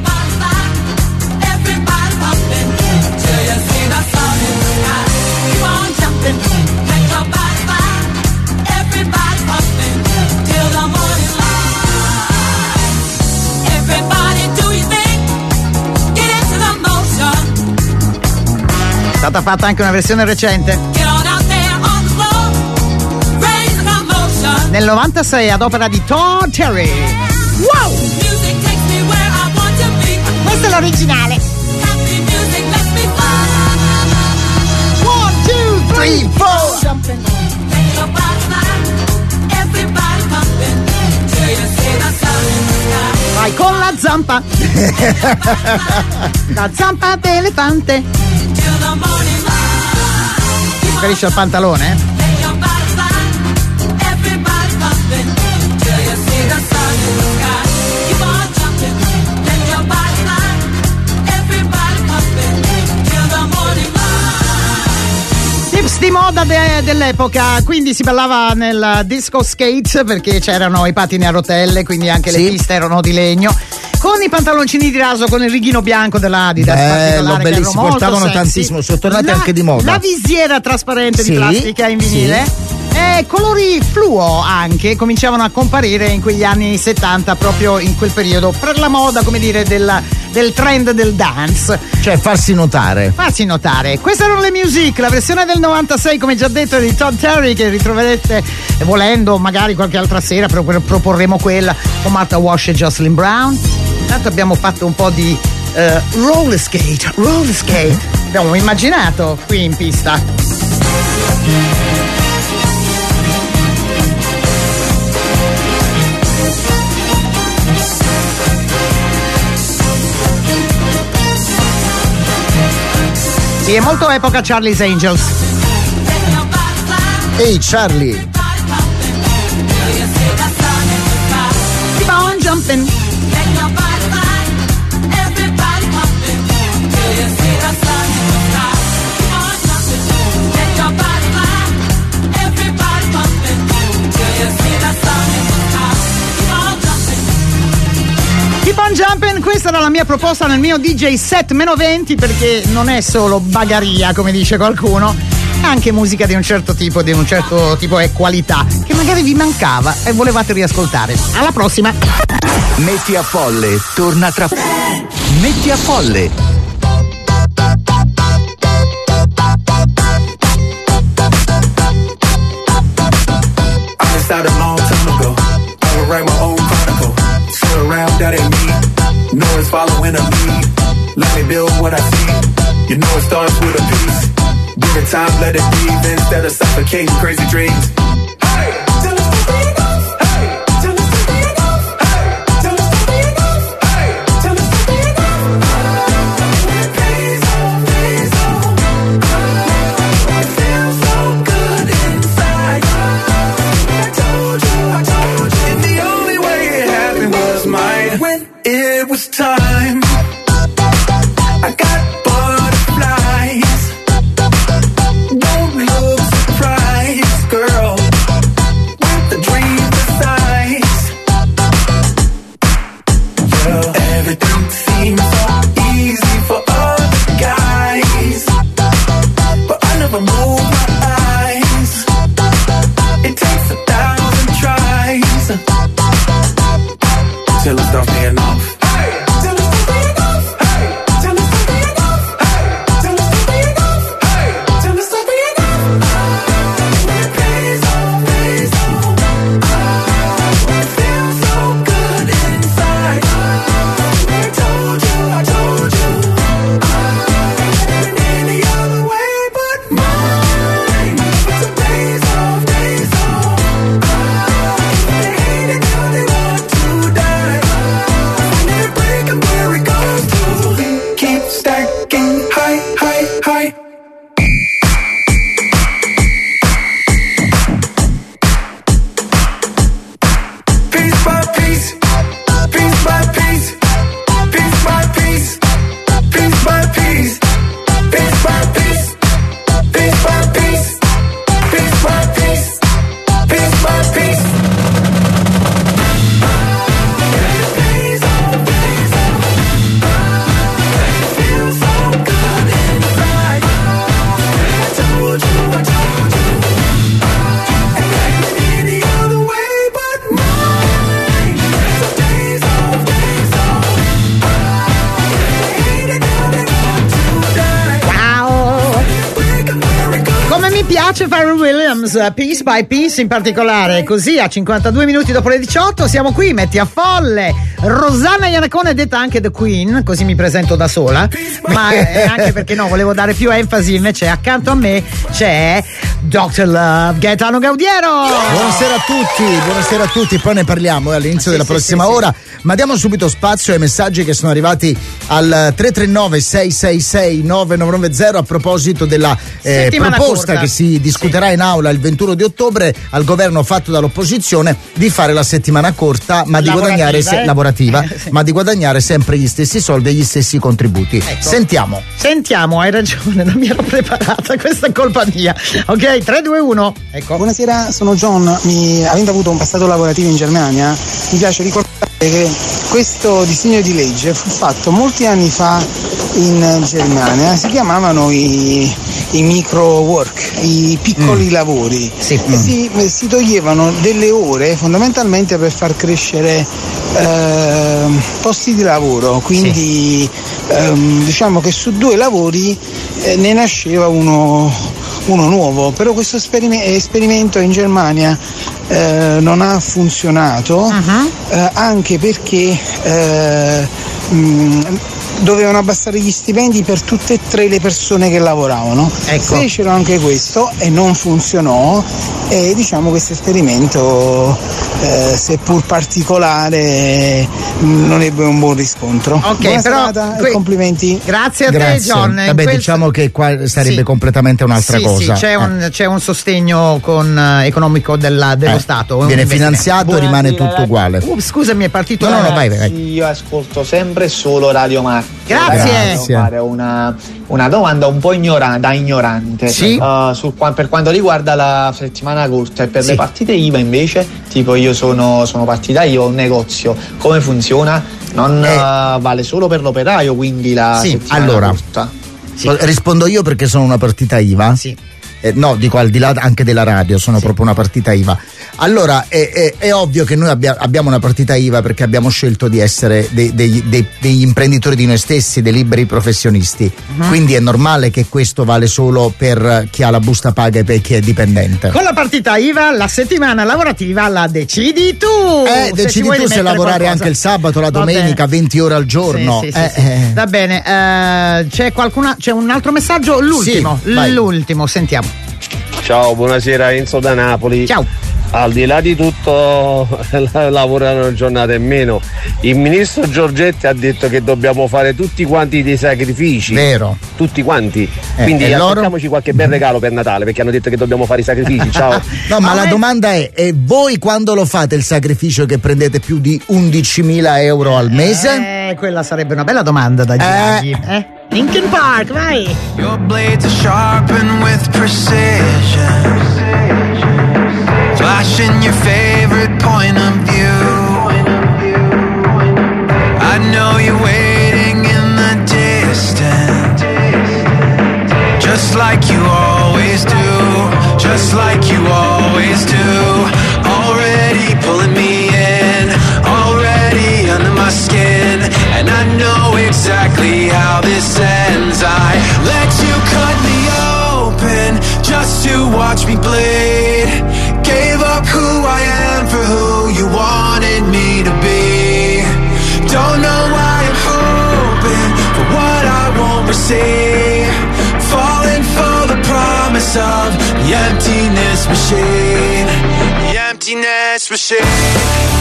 È stata fatta anche una versione recente. Nel novantasei ad opera di Todd Terry. Wow! Questo è l'originale. One, two, three, four. Vai con la zampa. La zampa d'elefante. Ti riferisci al pantalone? Tips di moda de- dell'epoca, quindi si ballava nel disco skate perché c'erano i patini a rotelle, quindi anche Sì. le piste erano di legno. Con i pantaloncini di raso con il righino bianco dell'Adidas, Bello, particolare, che bellissimo, erano molto portavano sexy. tantissimo, sono tornati La- anche di moda. La visiera trasparente Sì, di plastica in vinile. sì. E colori fluo anche cominciavano a comparire in quegli anni settanta, proprio in quel periodo, per la moda, come dire, del, del trend del dance. Cioè farsi notare. Farsi notare. Queste erano le music, la versione del novantasei, come già detto, di Todd Terry, che ritroverete eh, volendo magari qualche altra sera, però proporremo quella con Martha Wash e Jocelyn Brown. Intanto abbiamo fatto un po' di eh, roller skate, roller skate. Abbiamo immaginato qui in pista. Sì, è molto epoca Charlie's Angels. Ehi hey, Charlie. Keep on jumping. Keep on jumping, questa era la mia proposta nel mio D J set meno venti, perché non è solo bagaria, come dice qualcuno, è anche musica di un certo tipo, di un certo tipo e qualità, che magari vi mancava e volevate riascoltare. Alla prossima! Metti a Folle torna tra Metti a Folle. I decided a long time ago I would write my own chronicle. Sit around, that ain't me. No one's following a lead. Let me build what I see. You know it starts with a piece. Give it time, let it breathe instead of suffocating crazy dreams. Hey, tell us to be enough. Hey, tell us to be enough. Hey, tell us to be enough. Hey, tell us to be enough. Please, oh, please, oh. It feels so good inside. I told you, I told you. And the only way it happened was mine. When it was time, I got butterflies. Don't look surprised, girl. Pharrell Williams, Piece by Piece in particolare, così a cinquantadue minuti dopo le diciotto siamo qui, metti a folle Rosanna Iannacone, detta anche The Queen, così mi presento da sola, ma eh, anche perché no, volevo dare più enfasi, invece accanto a me c'è doctor Love, Gaetano Gaudiero. Buonasera a tutti, buonasera a tutti, poi ne parliamo eh, all'inizio ah, della sì, prossima sì, ora, sì. Ma diamo subito spazio ai messaggi che sono arrivati al tre tre nove sei sei sei nove nove nove zero a proposito della eh, proposta corta. Che si discuterà sì. in aula il ventuno di ottobre al governo fatto dall'opposizione di fare la settimana corta ma di lavorativa, guadagnare se, eh? lavorativa eh, sì. ma di guadagnare sempre gli stessi soldi e gli stessi contributi. Ecco. Sentiamo. Sentiamo, hai ragione, non mi ero preparata, questa è colpa mia. Ok, tre due uno. Ecco. Buonasera, sono John. Mi, avendo avuto un passato lavorativo in Germania, mi piace ricordare che questo disegno di legge fu fatto molti anni fa in Germania, si chiamavano i, i micro work, i piccoli mm. lavori, sì. e si, si toglievano delle ore fondamentalmente per far crescere eh, posti di lavoro, quindi sì. ehm, diciamo che su due lavori eh, ne nasceva uno, uno nuovo, però questo esperime- esperimento in Germania eh, non ha funzionato, uh-huh. eh, anche perché eh, mh, dovevano abbassare gli stipendi per tutte e tre le persone che lavoravano. Ecco. Fecero anche questo e non funzionò, e diciamo questo esperimento eh, seppur particolare mh, non ebbe un buon riscontro. Ok, Buona però serata que- e complimenti. Grazie a Grazie. te John. Vabbè, quel... diciamo che qua sarebbe sì. completamente un'altra sì, cosa. Sì, c'è, eh. un, c'è un sostegno con, uh, economico della, dello eh. Stato. Viene finanziato, Buonasera, rimane tutto ragazzi. uguale. Uh, scusami, è partito. No, no, no, vai, vai. Io ascolto sempre solo Radio Marca. Grazie. Devo fare una, una domanda un po' ignorante, da ignorante. Sì? Uh, sul, per quanto riguarda la settimana corta e per sì. le partite I V A invece, tipo io sono, sono partita io ho un negozio, come funziona? Non eh. uh, vale solo per l'operaio, quindi la sì. settimana allora, corta? Sì. Rispondo io perché sono una partita I V A. Sì. Eh, no, dico al di là anche della radio, sono sì. proprio una partita I V A. Allora è, è, è ovvio che noi abbia, abbiamo una partita I V A perché abbiamo scelto di essere dei, dei, dei, degli imprenditori di noi stessi, dei liberi professionisti. Uh-huh. Quindi è normale che questo vale solo per chi ha la busta paga e per chi è dipendente. Con la partita I V A la settimana lavorativa la decidi tu. Eh, decidi tu se lavorare qualcosa. Anche il sabato, la domenica, venti ore al giorno. Sì, sì, eh, sì, eh. sì. Va bene, uh, c'è qualcuna, c'è un altro messaggio? L'ultimo, sì, l'ultimo, sentiamo. Ciao, buonasera, Enzo da Napoli. Ciao. Al di là di tutto lavorano una giornata in meno. Il ministro Giorgetti ha detto che dobbiamo fare tutti quanti dei sacrifici. Vero. Tutti quanti. Eh, Quindi loro? aspettiamoci qualche bel regalo per Natale, perché hanno detto che dobbiamo fare i sacrifici. Ciao. No, ma ah, la me... domanda è: e voi quando lo fate il sacrificio che prendete più di undicimila euro al mese? Eh, quella sarebbe una bella domanda da girargli. Eh. eh? Linkin Park, vai! Your blades are sharpened with precision, flashing your favorite point of view. I know you're waiting in the distance, just like you always do, just like you always do. Already pulling me in, already under my skin, and I know exactly how this ends. I let you cut me open just to watch me bleed. Gave up who I am for who you wanted me to be. Don't know why I'm hoping for what I won't receive. Falling for the promise of the emptiness machine. The emptiness machine.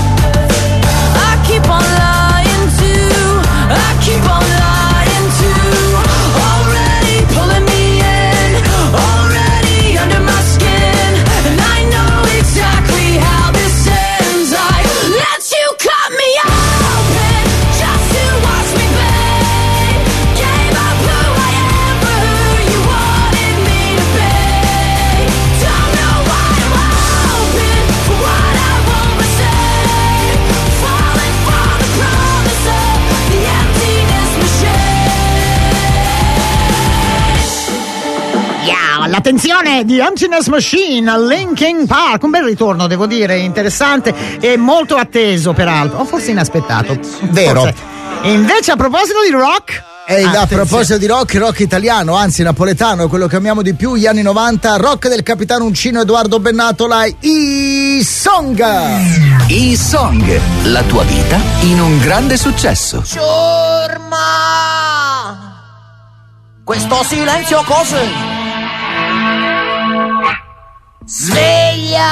Keep on lying to attenzione, The Emptiness Machine, Linkin Park, un bel ritorno devo dire, interessante e molto atteso peraltro, o forse inaspettato. Vero. Forse. Invece a proposito di rock... E a proposito di rock, rock italiano, anzi napoletano, quello che amiamo di più, gli anni novanta, rock del capitano Uncino Edoardo Bennatola, i Song. I Song, la tua vita in un grande successo. Ciurma, questo silenzio cos'è? Sveglia,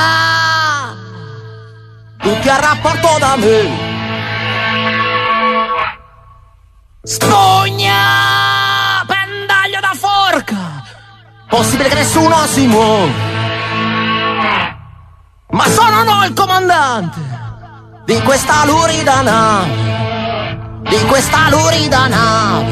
tutti a rapporto da me. Spugna, pendaglio da forca, possibile che nessuno si muova, ma sono no il comandante di questa lurida nave, di questa lurida nave.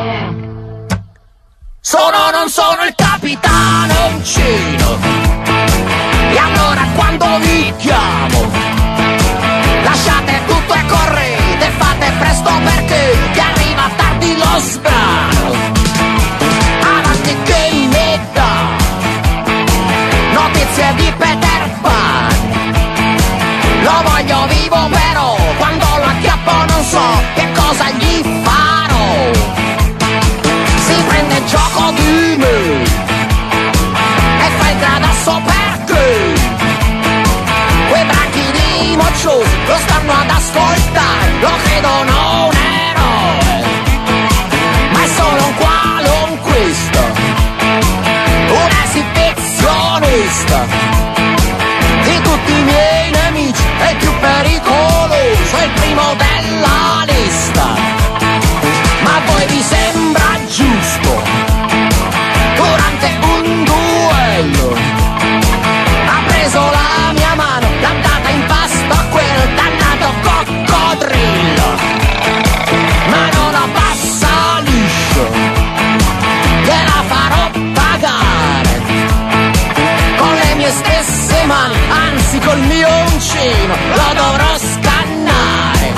Sono, non sono il capitano Uncino, e allora quando vi chiamo lasciate tutto e correte, fate presto perché vi arriva tardi lo sbrano. Avanti che mi dà notizie di Peter Pan, lo voglio vivo però quando lo acchiappo non so che cosa gli farò. Si prende gioco di me e fa il gradasso perché quei branchi di mocciosi lo stanno ad ascoltare, lo credono un eroe, ma è solo un qualunquista, un esibizionista. Di tutti i miei nemici è il più pericoloso, è il primo della lista. Ma a voi vi sembra giusto, durante un duello ha preso la mia mano, l'ha data in pasto a quel dannato coccodrillo, ma non la passa liscio, gliela farò pagare con le mie stesse mani, anzi col mio uncino lo dovrò scannare.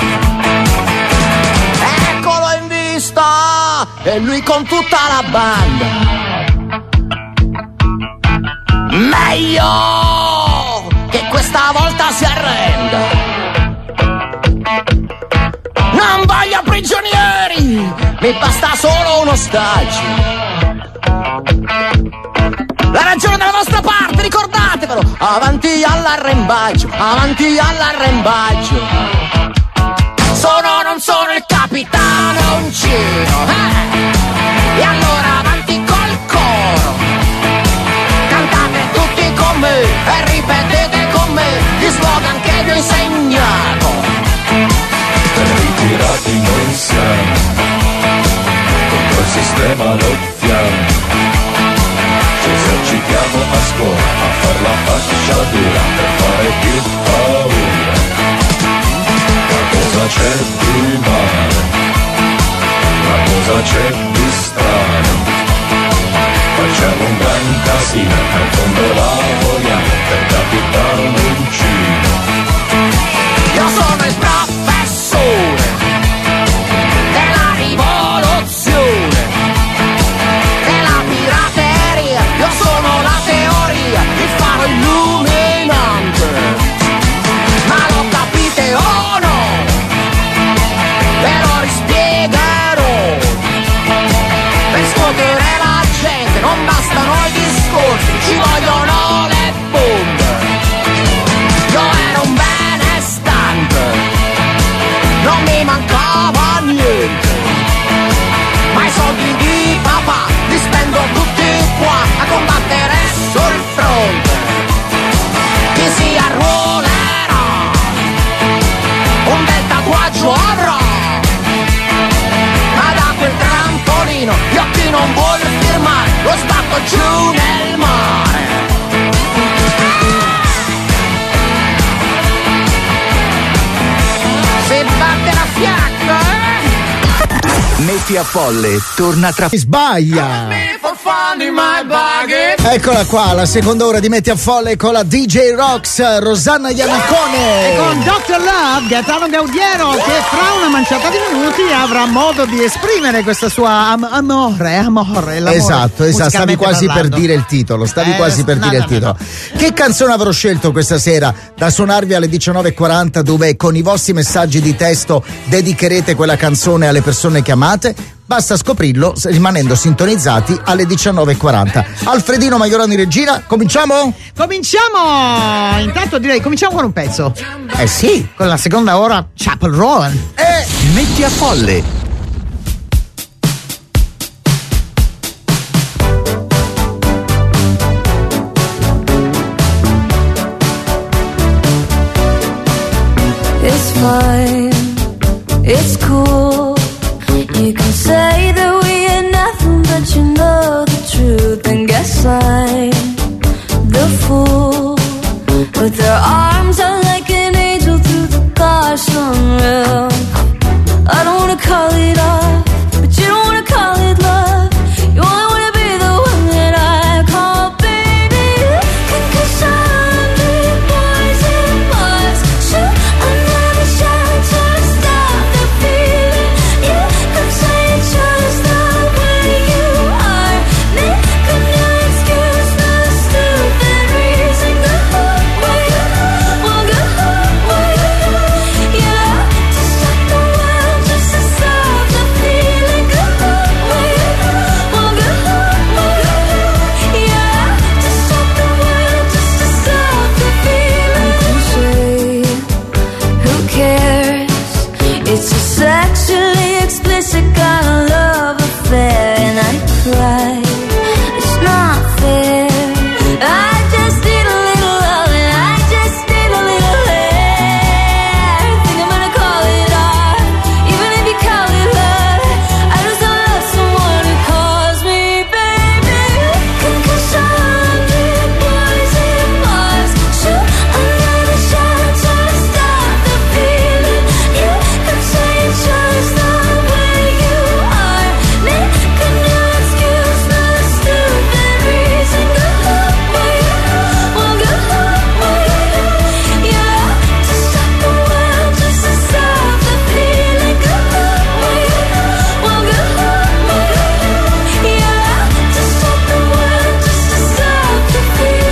Eccolo in vista e lui con tutta la banda. Meglio che questa volta si arrenda. Non voglio prigionieri, mi basta solo un ostaggio. La ragione dalla vostra parte, ricordatevelo. Avanti all'arrembaggio, avanti all'arrembaggio. Sono, non sono il capitano Uncino, eh? E allora avanti col coro, cantate tutti con me e ripetete con me gli slogan che vi ho insegnato. Ritirati noi siamo, contro il sistema lottiamo, ci esercitiamo a scuola a far la faccia dura per fare più paura. Ma cosa c'è di male? Ma cosa c'è di strano? Facciamo un gran casino, al fondo lavoriamo per capitano Uncino. Io sono il professore della rivoluzione, della pirateria, io sono la teoria, il faro illuminante. Ma lo capite o no? Ve lo rispiegherò. Per scuotere la gente non bastano i discorsi, ci vogliono le bombe. Io ero un benestante, non mi mancava niente, ma i soldi di papà li spendo tutti qua a combattere sul fronte. Chi si arruolerà, un bel tatuaggio avrà, ma da quel trampolino io chi non vuole firmare lo sbatto giù nel mare. Si batte la fiacca, eh? Metti a Folle torna tra... Sbaglia! For fun. finding my bargain. Eccola qua, la seconda ora di Metti a Folle con la D J Rox, Rosanna Iannacone. E con doctor Love, Gaetano Gaudiero, che fra una manciata di minuti avrà modo di esprimere questa sua am- amore, amore. L'amore, esatto, esatto, stavi quasi parlando. per dire il titolo, stavi Eh, quasi per no, dire no, il titolo. no, Che canzone avrò scelto questa sera da suonarvi alle diciannove e quaranta, dove con i vostri messaggi di testo dedicherete quella canzone alle persone che amate? Basta scoprirlo rimanendo sintonizzati alle diciannove e quaranta. Alfredino Maiorano in regia, cominciamo? Cominciamo! Intanto direi cominciamo con un pezzo. Eh sì. Con la seconda ora, Chapel Rowan. Eh! Metti a Folle. It's fine, it's cool. You can say that we ain't nothing, but you know the truth. And guess I'm the fool. With their arms out like an angel through the glass unreal. I don't wanna call it off, but you don't wanna call it love. You only wanna be the one that I call baby. Cause I'm big boys and boys. Shoot another shot to stop the feeling. You could say just the way you are. Make a new excuse, no stupid reason. Go away, well go away. Yeah, to stop the world, just to stop the feeling. Go away, well go away. Yeah, to stop the world, just to stop the feeling. Cliche, who cares? It's a sexually explicit kind of love affair, and I cry. It's not fair. I just need a little love, and I just need a little air. Think I'm gonna call it off, even if you call it love. I just don't love someone who calls me baby. Cause I'm big boys and boys. Shoot another shot to stop the feeling. You could say just the way you are. Make a new excuse, no stupid reason. Go away, well go away. Yeah, to stop the world, just to stop the feeling. Go away, well go away. Yeah, to stop the world, just to stop the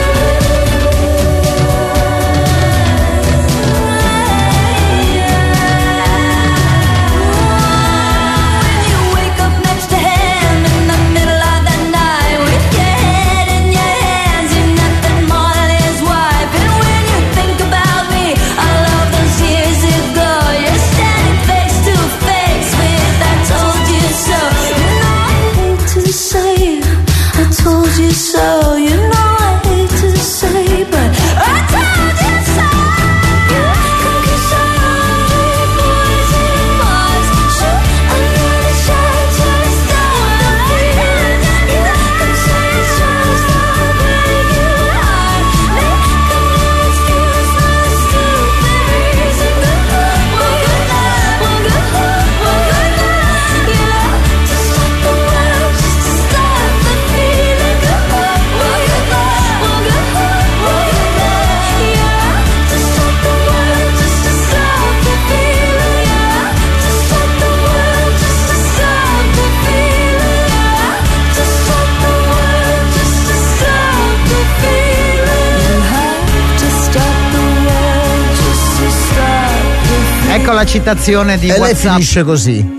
feeling. You wake up next to him in the middle of the night with your head in your hands, you're nothing more than his wife. And when you think about me, all of those years ago, you're standing face to face with I told you so. You know I hate to say I told you so. You know I hate to say, but I told you so. Cause I'm big boys and boys. Shoot another shot to stop the feeling. You could say it's just the way you are. Make a new excuse, no stupid reason. Go away, well go away. Yeah, to stop the world, just to stop the feeling. Go away, well go away. Yeah, to stop the world, just to stop the feeling. Yeah, to stop the world, just to stop the feeling. Yeah, to stop the world, just to stop the feeling. You have to stop the world, just to stop the feeling. Ecco la citazione di E lei WhatsApp. finisce così.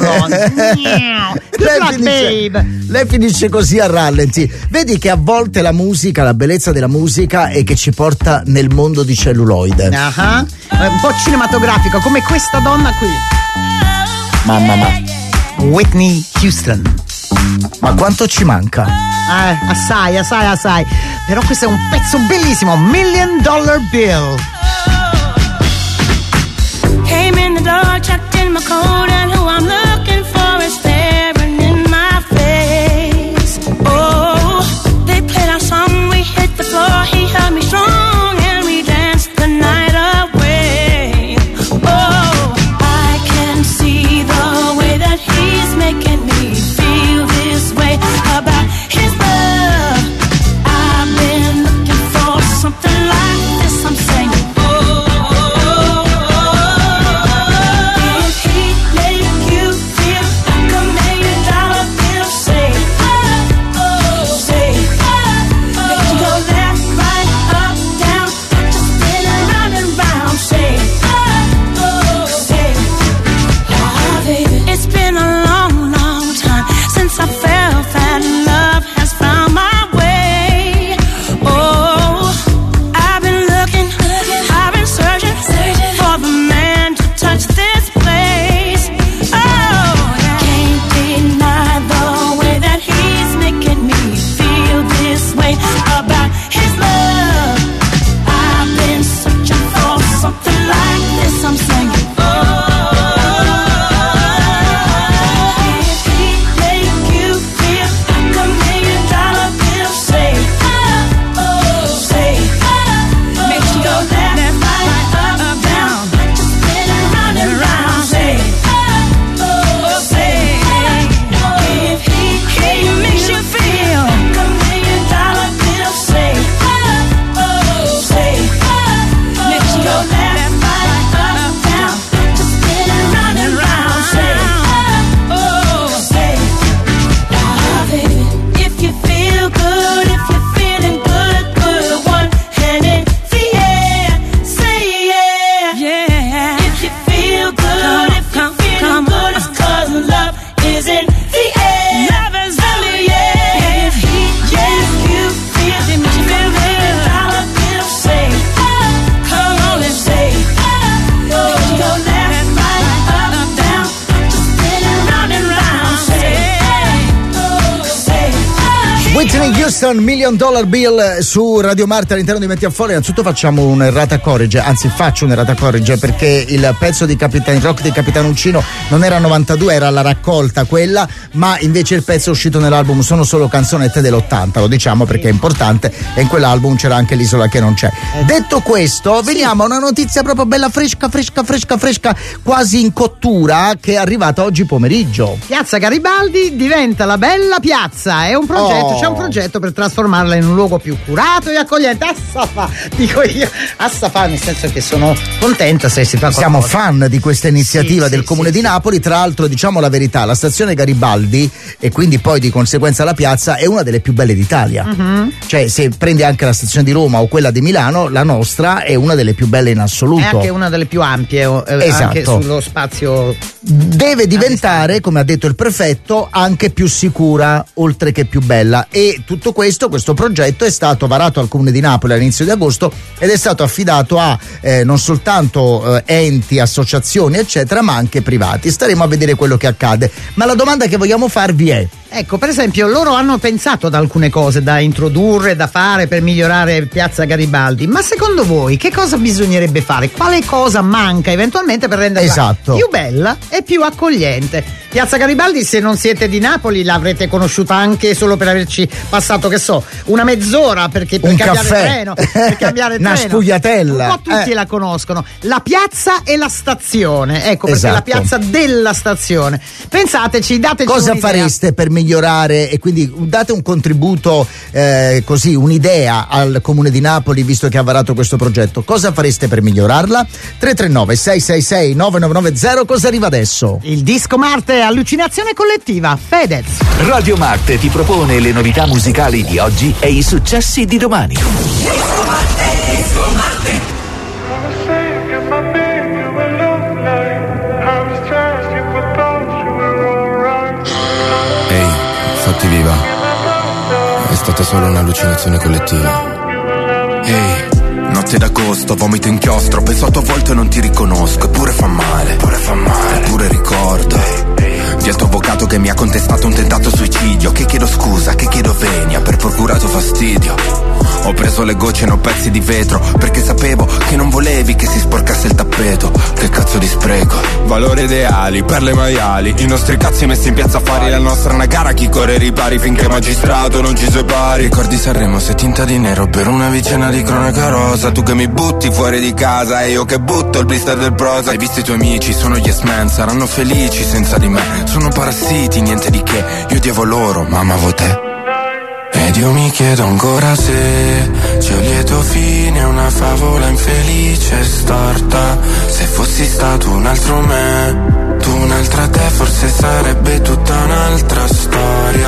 lei, luck, finisce, babe. lei finisce così a rallenti. Vedi che a volte la musica, la bellezza della musica è che ci porta nel mondo di celluloide. Ah, eh, un po' cinematografico, come questa donna qui. Mamma mia. Whitney Houston. Ma quanto ci manca? Eh, assai, assai, assai. Però questo è un pezzo bellissimo, Million Dollar Bill. Came in the door, checked in my coat, and who I'm looking for is staring in my face. Oh, they played our song, we hit the floor, he held me strong, and we danced the night away. Oh, I can see the way that he's making me feel this way about his Whitney Houston, Million Dollar Bill su Radio Marte all'interno di Metti a Folle. Innanzitutto facciamo un'errata corrige, anzi faccio un'errata corrige perché il pezzo di Capitan Rock di Capitano Uncino non era novantadue, era la raccolta quella, ma invece il pezzo è uscito nell'album Sono Solo Canzonette dell'ottanta, lo diciamo perché è importante, e in quell'album c'era anche l'Isola che non c'è. Detto questo, veniamo a una notizia proprio bella fresca, fresca, fresca, fresca, quasi in cottura, che è arrivata oggi pomeriggio. Piazza Garibaldi diventa la bella piazza, è un progetto, Oh. c'è un progetto per trasformarla in un luogo più curato e accogliente. Assafa, dico io, assafa, nel senso che sono contenta se si fa qualcosa. Siamo fan di questa iniziativa Sì, del sì, Comune sì, di sì. Napoli. Tra l'altro, diciamo la verità, la stazione Garibaldi e quindi poi di conseguenza la piazza è una delle più belle d'Italia. Mhm. Cioè, se prendi anche la stazione di Roma o quella di Milano, la nostra è una delle più belle in assoluto. È anche una delle più ampie, eh, Esatto. anche sullo spazio. Deve diventare, come ha detto il prefetto, anche più sicura, oltre che più bella. E tutto questo, questo progetto è stato varato al Comune di Napoli all'inizio di agosto ed è stato affidato a eh, non soltanto eh, enti, associazioni, eccetera, ma anche privati. Staremo a vedere quello che accade. Ma la domanda che vogliamo farvi è: Ecco, per esempio, loro hanno pensato ad alcune cose da introdurre, da fare per migliorare Piazza Garibaldi, ma secondo voi che cosa bisognerebbe fare? Quale cosa manca eventualmente per renderla Esatto. più bella e più accogliente? Piazza Garibaldi, se non siete di Napoli, l'avrete conosciuta anche solo per averci passato, che so, una mezz'ora perché per Un cambiare caffè. treno, per cambiare Una treno. spugliatella. Un po' tutti Eh. la conoscono. La piazza e la stazione, ecco, perché Esatto. la piazza della stazione. Pensateci, dateci cosa un'idea. fareste per migliorare, e quindi date un contributo, eh, così, un'idea al Comune di Napoli, visto che ha varato questo progetto. Cosa fareste per migliorarla? tre tre nove sei sei sei nove nove nove zero. Cosa arriva adesso? Il disco Marte, allucinazione collettiva, Fedez. Radio Marte ti propone le novità musicali di oggi e i successi di domani. Ehi, fatti viva. È stata solo un'allucinazione collettiva. Ehi, notte d'agosto, vomito inchiostro. Penso a tua volta e non ti riconosco. Eppure fa male, pure fa male, eppure ricordo di al tuo avvocato che mi ha contestato un tentato suicidio. Che chiedo scusa, che chiedo venia per procurato fastidio. Ho preso le gocce e ho pezzi di vetro perché sapevo che non volevi che si sporcasse il tappeto. Che cazzo di spreco. Valori ideali, perle maiali, i nostri cazzi messi in piazza a fare. La nostra è una gara, chi corre ripari finché magistrato non ci separi. Ricordi Sanremo, sei tinta di nero per una vicenda di cronaca rosa. Tu che mi butti fuori di casa e io che butto il blister del prosa. Hai visto i tuoi amici, sono yes man, saranno felici senza di me. Sono parassiti, niente di che, io odiavo loro, ma amavo te. Ed io mi chiedo ancora se c'è un lieto fine, una favola infelice e storta. Se fossi stato un altro me, tu un'altra te, forse sarebbe tutta un'altra storia.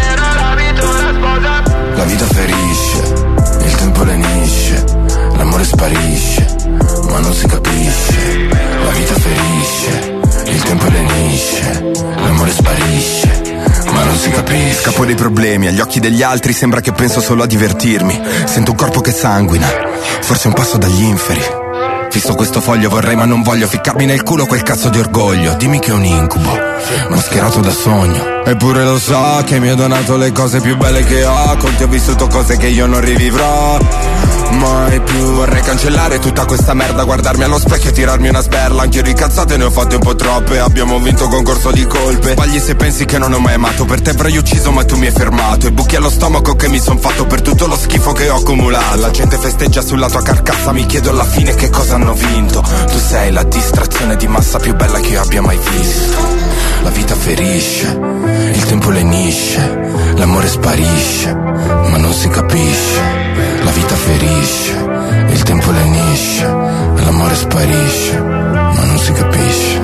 La vita ferisce, il tempo lenisce, l'amore sparisce, ma non si capisce. La vita ferisce, il tempo lenisce, l'amore sparisce, ma non si capisce. Scappo dei problemi, agli occhi degli altri sembra che penso solo a divertirmi. Sento un corpo che sanguina, forse un passo dagli inferi. Fisso questo foglio, vorrei ma non voglio ficcarmi nel culo quel cazzo di orgoglio. Dimmi che è un incubo, mascherato da sogno. Eppure lo so che mi hai donato le cose più belle che ho. Con te ho vissuto cose che io non rivivrò mai più. Vorrei cancellare tutta questa merda, guardarmi allo specchio e tirarmi una sberla. Anch'io di cazzate ne ho fatte un po' troppe. Abbiamo vinto concorso di colpe. Sbagli se pensi che non ho mai amato. Per te avrei ucciso ma tu mi hai fermato. E buchi allo stomaco che mi son fatto per tutto lo schifo che ho accumulato. La gente festeggia sulla tua carcassa, mi chiedo alla fine che cosa hanno vinto. Tu sei la distrazione di massa più bella che io abbia mai visto. La vita ferisce, il tempo lenisce, l'amore sparisce, ma non si capisce. La vita ferisce, il tempo lenisce, l'amore sparisce, ma non si capisce.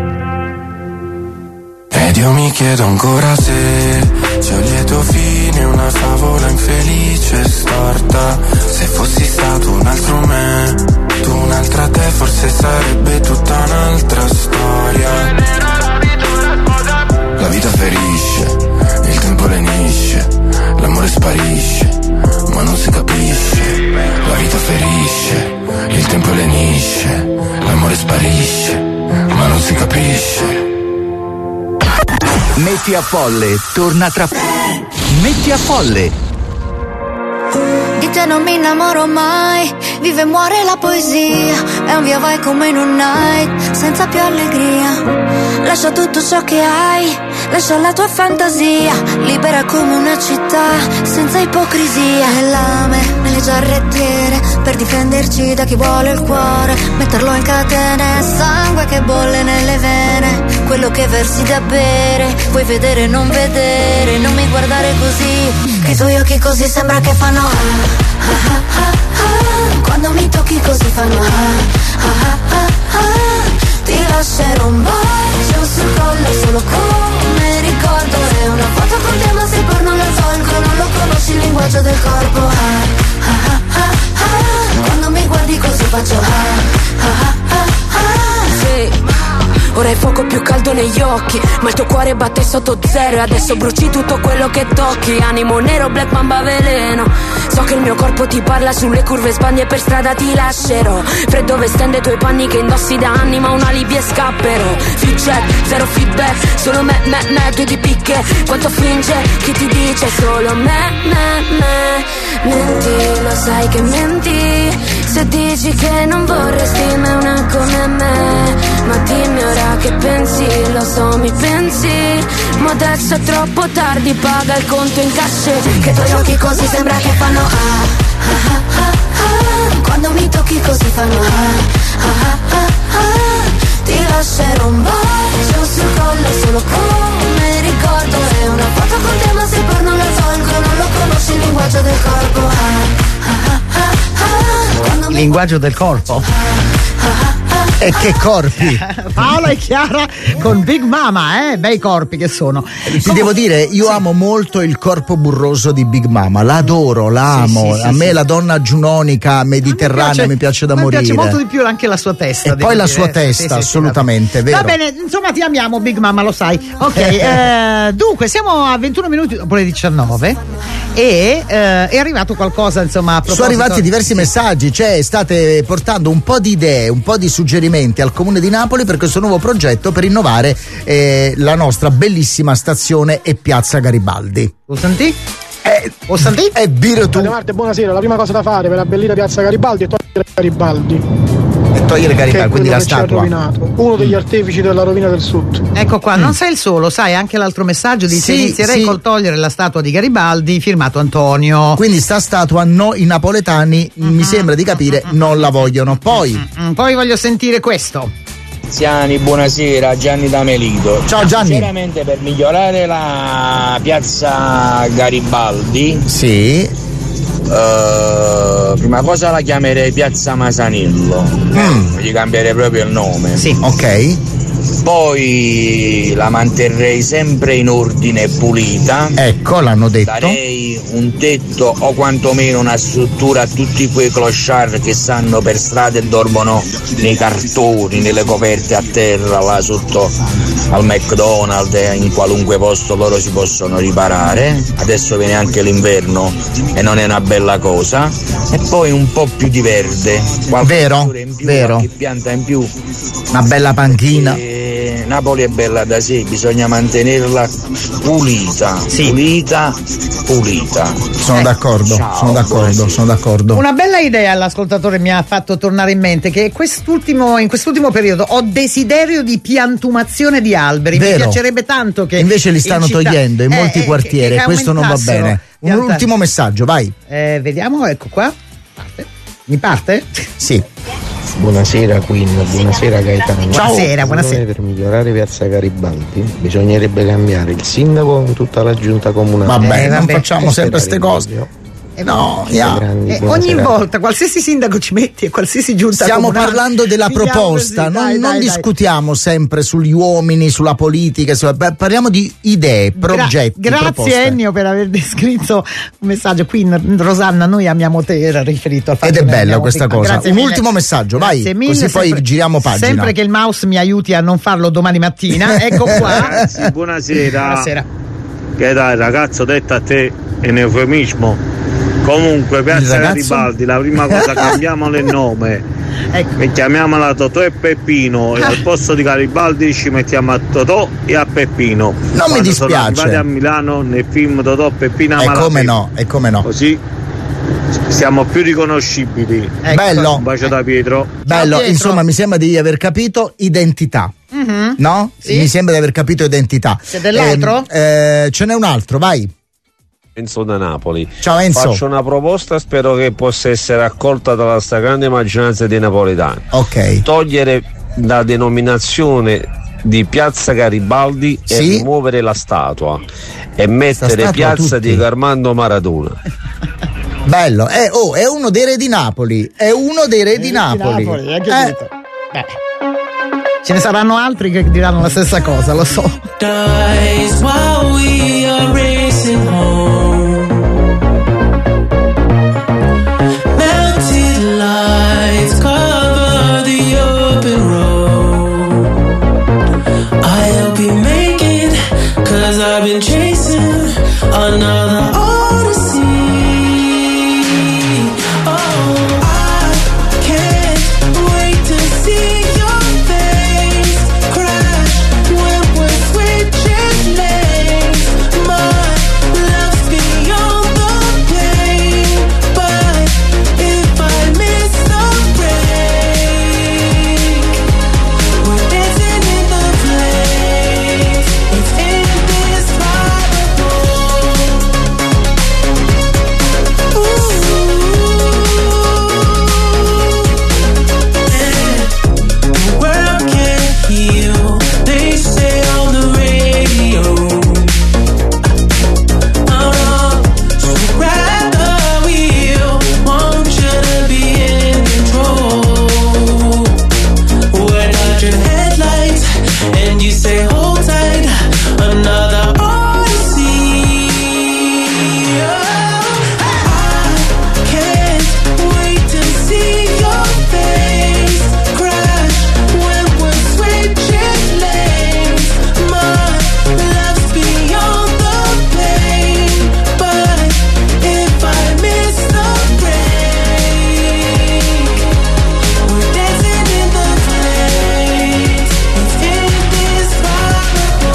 Ed io mi chiedo ancora se c'è un lieto fine, una favola infelice e storta. Se fossi stato un altro me, tu un'altra te, forse sarebbe tutta un'altra storia. La vita ferisce, il tempo lenisce, l'amore sparisce, ma non si capisce. La vita ferisce, il tempo lenisce, l'amore sparisce, ma non si capisce. Metti a Folle torna tra Metti a Folle. Di te non mi innamoro mai, vive e muore la poesia, è un via vai come in un night, senza più allegria. Lascia tutto ciò che hai, lascia la tua fantasia, libera come una città, senza ipocrisia. E lame nelle giarrettiere, per difenderci da chi vuole il cuore, metterlo in catene, sangue che bolle nelle vene, quello che versi da bere, vuoi vedere non vedere, non mi guardare così, che i tuoi occhi così sembra che fanno ah, ah, ah, ah, quando mi tocchi così fanno ah, ah, ah, ah, ti lascerò un bacio sul collo solo come ricordo, è una foto con te ma se porno la tolgo, non lo conosci il linguaggio del corpo ah, ah, ah, ah, quando mi guardi così faccio ah, ah, ah, ah, sì. Ora hai fuoco più caldo negli occhi, ma il tuo cuore batte sotto zero e adesso bruci tutto quello che tocchi. Animo nero, black mamba veleno. So che il mio corpo ti parla sulle curve sbagne, per strada ti lascerò. Freddo vestendo i tuoi panni che indossi da anni, ma un alibi e scapperò. Feedback, zero feedback, solo me, me, me, tu di picche. Quanto finge, chi ti dice solo me, me, me. Menti, lo sai che menti, se dici che non vorresti mai una come me. Ma dimmi ora che pensi, lo so mi pensi, ma adesso è troppo tardi, paga il conto in casse. Che i tuoi occhi così sembra che fanno ah, ah, ah, ah, ah, quando mi tocchi così fanno ah, ah, ah, ah, ti lascerò un bacio sul collo solo come ricordo, è una foto con te ma se porno la tolgo, non lo conosci il linguaggio del corpo ah, ah, ah, ah, quando mi linguaggio del corpo. E che corpi! Paola e Chiara con Big Mama, eh? Bei corpi che sono. Ti Come... devo dire, io sì. amo molto il corpo burroso di Big Mama, l'adoro, l'amo. Sì, sì, a sì, me sì. la donna giunonica mediterranea mi piace, mi piace da mi morire. Mi piace molto di più anche la sua testa. E poi la sua testa, sì, assolutamente, sì, vero. Va bene, insomma ti amiamo Big Mama, lo sai. Ok, eh, dunque siamo a ventuno minuti dopo le diciannove e eh, è arrivato qualcosa, insomma, a proposito. Sono arrivati diversi sì. messaggi, cioè state portando un po' di idee, un po' di suggerimenti al Comune di Napoli per questo nuovo progetto per innovare eh, la nostra bellissima stazione e piazza Garibaldi. Lo senti? Eh, Lo senti? E eh, Biro tu. Marte, buonasera, la prima cosa da fare per abbellire piazza Garibaldi è togliere Garibaldi. E togliere Garibaldi, quindi la statua. Uno degli artefici della rovina del sud. Ecco qua, mm. non sei il solo, sai, anche l'altro messaggio dice sì, inizierei sì. col togliere la statua di Garibaldi, firmato Antonio. Quindi sta statua no, i napoletani mm-hmm. mi sembra di capire non la vogliono. Poi mm-hmm. poi voglio sentire questo. Anziani, buonasera, Gianni da Melito. Ciao Gianni. Sinceramente per migliorare la piazza Garibaldi sì Uh, prima cosa la chiamerei Piazza Masanello, mm. gli cambierei proprio il nome. Sì, ok. Poi la manterrei sempre in ordine e pulita. Ecco, l'hanno detto. Darei un tetto o quantomeno una struttura a tutti quei clochard che stanno per strada e dormono nei cartoni, nelle coperte a terra, là sotto al McDonald's, in qualunque posto loro si possono riparare. Adesso viene anche l'inverno e non è una bella cosa. E poi un po' più di verde, vero, in più, vero. Qualche pianta in più, una bella panchina. E Napoli è bella da sé, bisogna mantenerla pulita, sì. pulita, pulita. Sono eh, d'accordo, ciao, sono d'accordo, buonasera. sono d'accordo. Una bella idea l'ascoltatore mi ha fatto tornare in mente, che quest'ultimo, in quest'ultimo periodo ho desiderio di piantumazione di alberi. Vero. Mi piacerebbe tanto che invece li stanno in togliendo in eh, molti eh, quartieri, che, che questo non va bene. Un ultimo messaggio, vai. Eh, vediamo, ecco qua. Parte. Mi parte? Sì. Buonasera Queen, buonasera Gaetano. Ciao. Buonasera, buonasera. Per migliorare piazza Garibaldi bisognerebbe cambiare il sindaco con tutta la giunta comunale. Vabbè, eh, non vabbè. facciamo sempre queste cose. Eh, no, yeah. grandi, eh, ogni serata. volta qualsiasi sindaco ci metti e qualsiasi giunta stiamo comunale, parlando della proposta, così, non, dai, non dai, discutiamo dai. sempre sugli uomini, sulla politica, su, parliamo di idee, progetti. Gra- grazie proposte. Ennio per aver descritto un messaggio. Qui Rosanna, noi amiamo te, era riferito al fatto ed è che bella questa prima. cosa. Grazie un mille. ultimo messaggio, grazie vai, mille, così sempre, poi giriamo pagina. Sempre che il mouse mi aiuti a non farlo domani mattina. Ecco qua. Ragazzi, buonasera. Buonasera. Che dai ragazzo, detto a te è un eufemismo. Comunque, Piazza ragazzo? Garibaldi, la prima cosa cambiamolo il nome. Ecco. E chiamiamola Totò e Peppino e al posto di Garibaldi ci mettiamo a Totò e a Peppino. Non Quando mi dispiace. sono arrivati a Milano nel film Totò Peppino E Malafede. come no, e come no. Così siamo più riconoscibili. Bello. Un bacio da Pietro. Bello, Pietro. insomma, mi sembra di aver capito identità. Mhm. No? Sì. Mi sembra di aver capito identità. C'è dell'altro? Eh, eh, ce n'è un altro, vai. Enzo da Napoli. Ciao Enzo. Faccio una proposta, spero che possa essere accolta dalla stragrande maggioranza dei napoletani. Ok. Togliere la denominazione di Piazza Garibaldi e Sì. rimuovere la statua e mettere statua Piazza tutti. di Armando Maradona. Bello. Eh, oh, è uno dei re di Napoli. È uno dei re di Napoli. Napoli, hai Eh, capito? Beh. Ce ne saranno altri che diranno la stessa cosa, lo so. Dies while we are racing home. Melted lights cover the open road. I'll be making, cause I've been chasing another odyssey. Oh, I can't wait to see your face crash when we're switching lanes. My love's beyond the pain, but if I miss the break, we're dancing in the flames. It's indescribable. The world can't heal, they say on the radio. Oh, so grab the wheel, want you to be in control. We're dodging headlights, and you say hold tight, another odyssey. Oh, I can't wait to see your face crash when we're switching lanes. My love's beyond the pain, but if I miss the break, we're dancing in the flames. It's indescribable.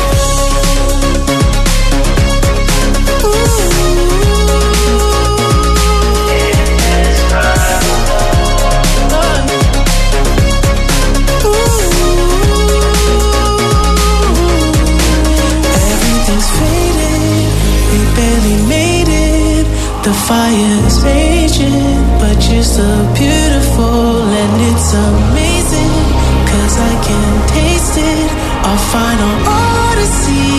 Everything's faded, we barely made it. The fire's raging, but you're so beautiful and it's amazing. Cause I can taste it, our final odyssey.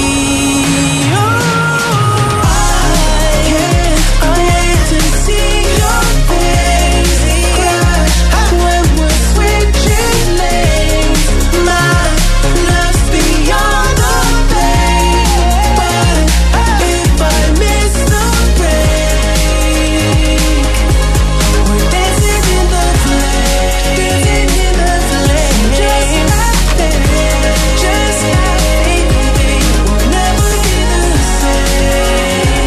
Oh, I can't wait to see your face crash when we're switching lanes. My love's beyond the pain, but if I miss the break, we're dancing in the flames, dancing in the flames, just like that, just like baby, we'll never be the same.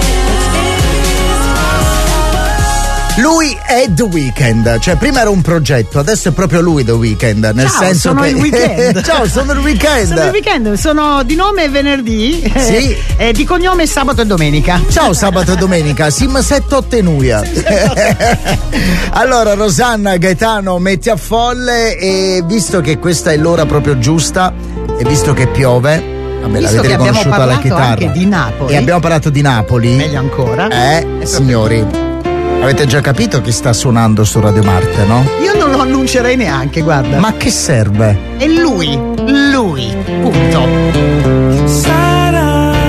Lui è The Weeknd, cioè prima era un progetto, adesso è proprio lui The Weeknd, nel Ciao, senso sono che il Weeknd. Ciao, sono il Weeknd. Sono il weekend, sono di nome venerdì Sì. e eh, di cognome sabato e domenica. Ciao sabato e domenica, Sim sette otto e Nuia. Allora Rosanna, Gaetano, metti a folle e visto che questa è l'ora proprio giusta e visto che piove, vabbè, Visto l'avete che abbiamo riconosciuta la parlato chitarra. anche di Napoli. E abbiamo parlato di Napoli. Meglio ancora. Eh, signori. Avete già capito chi sta suonando su Radio Marte, no? Io non lo annuncerei neanche, guarda. Ma che serve? È lui, lui, punto. Sara,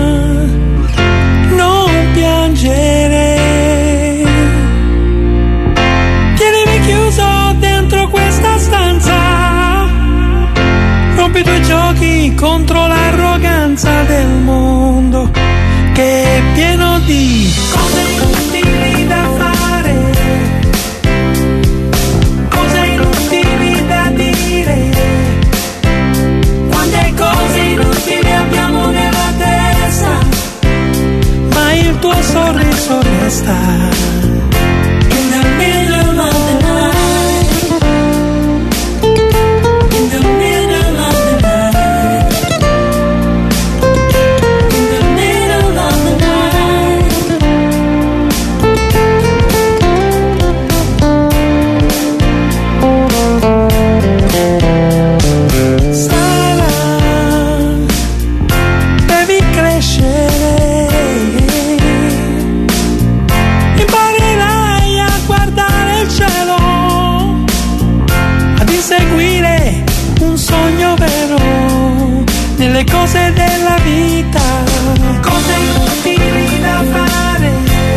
non piangere. Tienimi chiuso dentro questa stanza. Rompi i tuoi giochi contro l'arroganza del mondo che è pieno di cose inutili da fare, cose inutili da dire. Quante delle cose della vita, cose inutili da fare,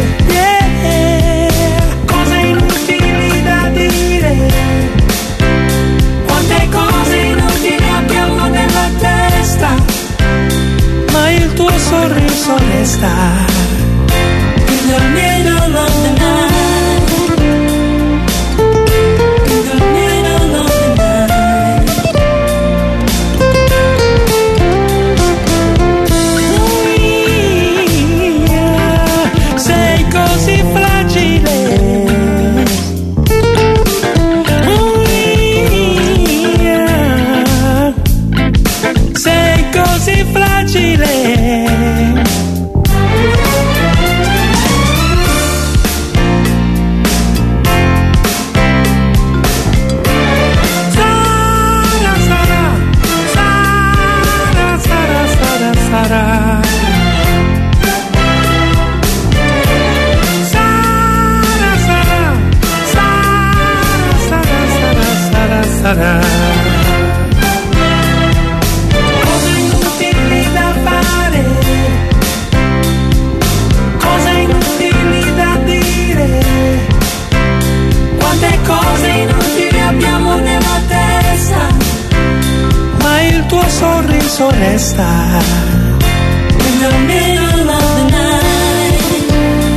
yeah, cose inutili da dire, quante cose inutili abbiamo nella testa, ma il tuo sorriso resta in the middle of the night. Cose inutili da fare, cose inutili da dire, quante cose inutili abbiamo nella testa, ma il tuo sorriso resta in the middle of the night,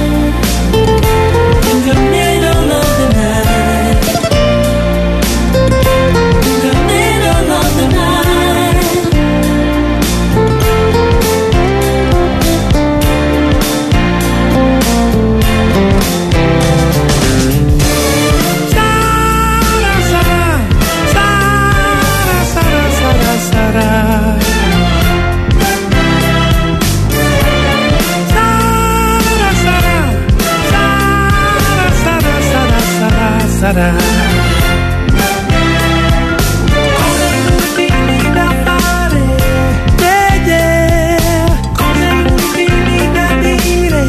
in the middle of the night. Sarà cose inutili da fare, yeah, yeah, cose inutili da dire,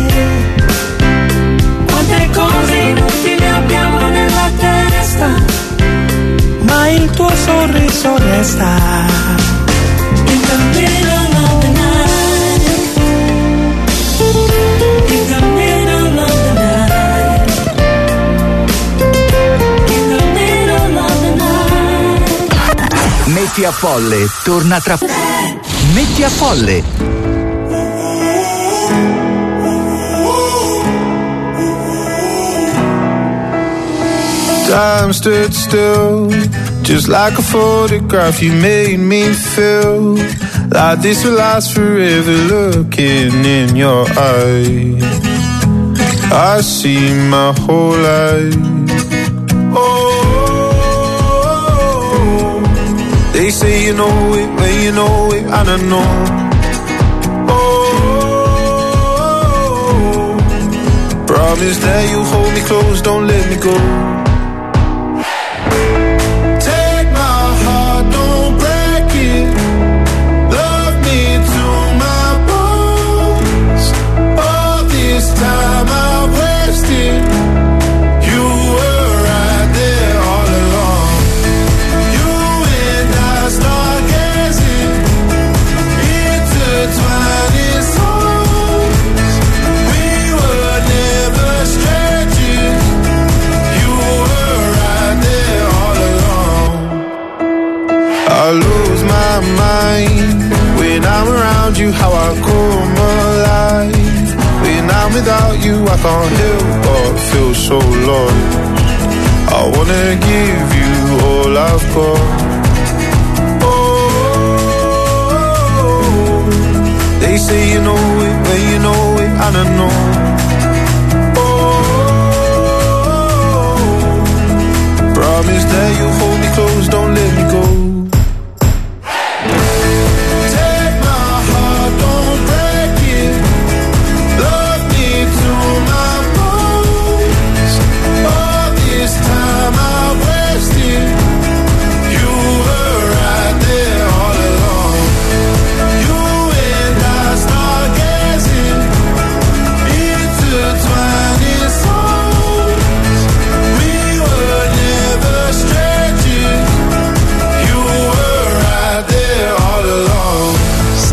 quante cose inutili abbiamo nella testa, ma il tuo sorriso resta in the middle of the night, in the middle of the night. Metti a Folle torna tra Metti a Folle. Time stood still, just like a photograph. You made me feel like this will last forever. Looking in your eyes, I see my whole life. Oh, they say you know it when you know it, and I know. Oh, promise that you hold me close, don't let me go. Take my heart, don't break it. Love me to my bones. All this time I wasted. You were right there all along. You and I start gazing, intertwining souls. We were never strangers. You were right there all along. I lose my mind when I'm around you, how I come alive. When I'm without you, I can't help but feel so lost. I wanna give you all I've got. Oh, they say you know it when you know it, and I know. Oh, promise that you hold me close, don't let me go. Take my heart, don't break it. Love me to my bones. All this time I wasted. You were right there all along. You and I start gazing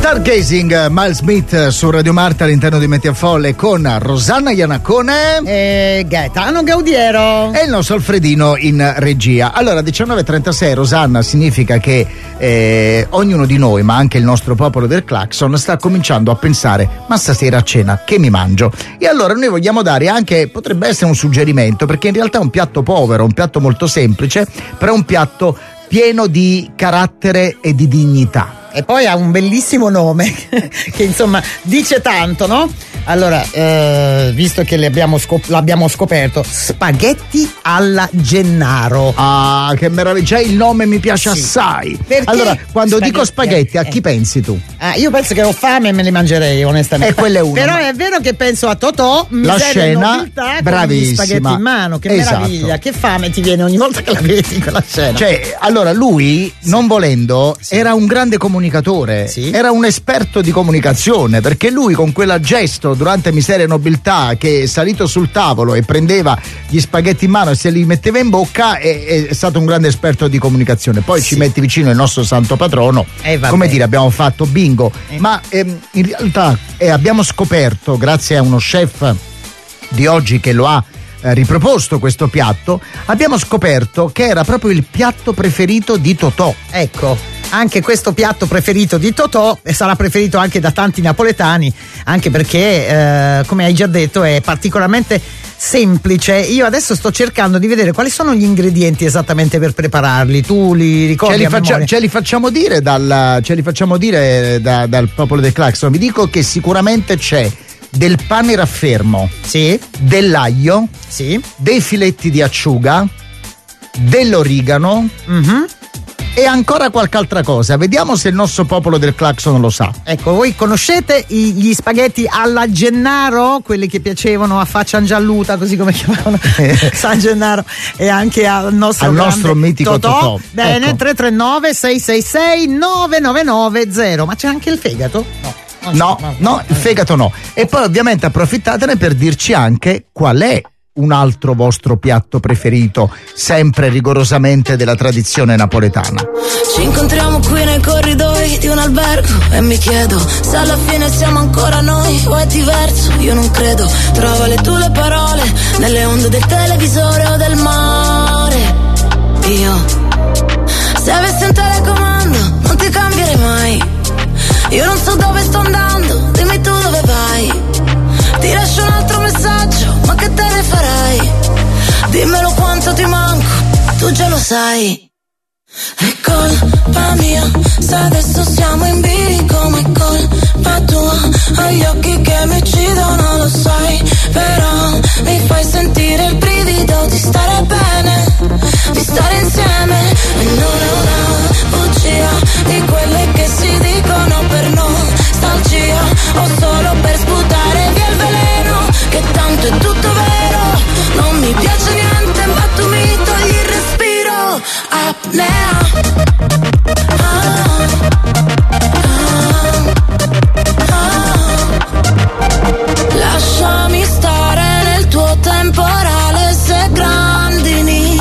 Stargazing, Miles Smith su Radio Marta all'interno di Metti a Folle con Rosanna Iannacone e Gaetano Gaudiero e il nostro Alfredino in regia. Allora, diciannove e trentasei, Rosanna, significa che eh, ognuno di noi, ma anche il nostro popolo del Clacson, sta cominciando a pensare: ma stasera a cena che mi mangio? E allora noi vogliamo dare anche, potrebbe essere un suggerimento, perché in realtà è un piatto povero, un piatto molto semplice, però è un piatto pieno di carattere e di dignità. E poi ha un bellissimo nome che insomma dice tanto, no? Allora, eh, visto che abbiamo scop- l'abbiamo scoperto, spaghetti alla Gennaro. Ah, che meraviglia, il nome mi piace sì. assai. Perché allora, quando spaghetti, dico spaghetti, a chi eh. pensi tu? Ah, io penso che ho fame e me li mangerei, onestamente. E quella è una. Però è vero che penso a Totò, la scena, nobiltà, bravissima. Con gli spaghetti in mano, che esatto. meraviglia, che fame ti viene ogni volta che la vedi quella scena. Cioè, allora lui, sì. non volendo, sì. era un grande comunicatore, sì. era un esperto di comunicazione, perché lui con quella gesto durante Miseria e Nobiltà, che è salito sul tavolo e prendeva gli spaghetti in mano e se li metteva in bocca, è, è stato un grande esperto di comunicazione. Poi sì. ci metti vicino il nostro santo patrono, eh, come dire, abbiamo fatto bingo, eh. ma ehm, in realtà eh, abbiamo scoperto, grazie a uno chef di oggi che lo ha eh, riproposto questo piatto, abbiamo scoperto che era proprio il piatto preferito di Totò. Ecco, anche questo piatto preferito di Totò e sarà preferito anche da tanti napoletani, anche perché eh, come hai già detto è particolarmente semplice. Io adesso sto cercando di vedere quali sono gli ingredienti esattamente per prepararli. Tu li ricordi? Ce li, faccia, ce li facciamo dire dal, ce li facciamo dire da, dal popolo del Clacson. Vi dico che sicuramente c'è del pane raffermo, sì, dell'aglio, sì, dei filetti di acciuga, dell'origano, mm-hmm. e ancora qualche altra cosa. Vediamo se il nostro popolo del Clacson lo sa. Ecco, voi conoscete gli spaghetti alla Gennaro, quelli che piacevano a Faccia Gialluta, così come chiamavano San Gennaro, e anche al nostro, al nostro mitico Totò. Totò. Bene, ecco. tre tre nove sei sei sei nove nove nove zero. Ma c'è anche il fegato? No. No, no, no, il fegato no. E poi ovviamente approfittatene per dirci anche qual è un altro vostro piatto preferito, sempre rigorosamente della tradizione napoletana. Ci incontriamo qui nei corridoi di un albergo e mi chiedo se alla fine siamo ancora noi o è diverso. Io non credo, trova le tue parole nelle onde del televisore o del mare. Io, se avessi un telecomando non ti cambierei mai. Io non so dove sto andando, dimmi tu dove vai. Ti lascio un altro messaggio, ma che te ne farai? Dimmelo quanto ti manco, tu già lo sai. È colpa mia, se adesso siamo in bilico, ma è colpa tua. Hai gli occhi che mi uccidono, lo sai. Però mi fai sentire il brivido di stare bene, di stare insieme. E non è una bugia di quelle che si dicono per nostalgia, o solo per sputare via il veleno, che tanto è tutto vero. Non mi piace niente, ma tu mi togli il respiro. Apnea. Ah, ah, ah. Lasciami stare nel tuo temporale se grandini.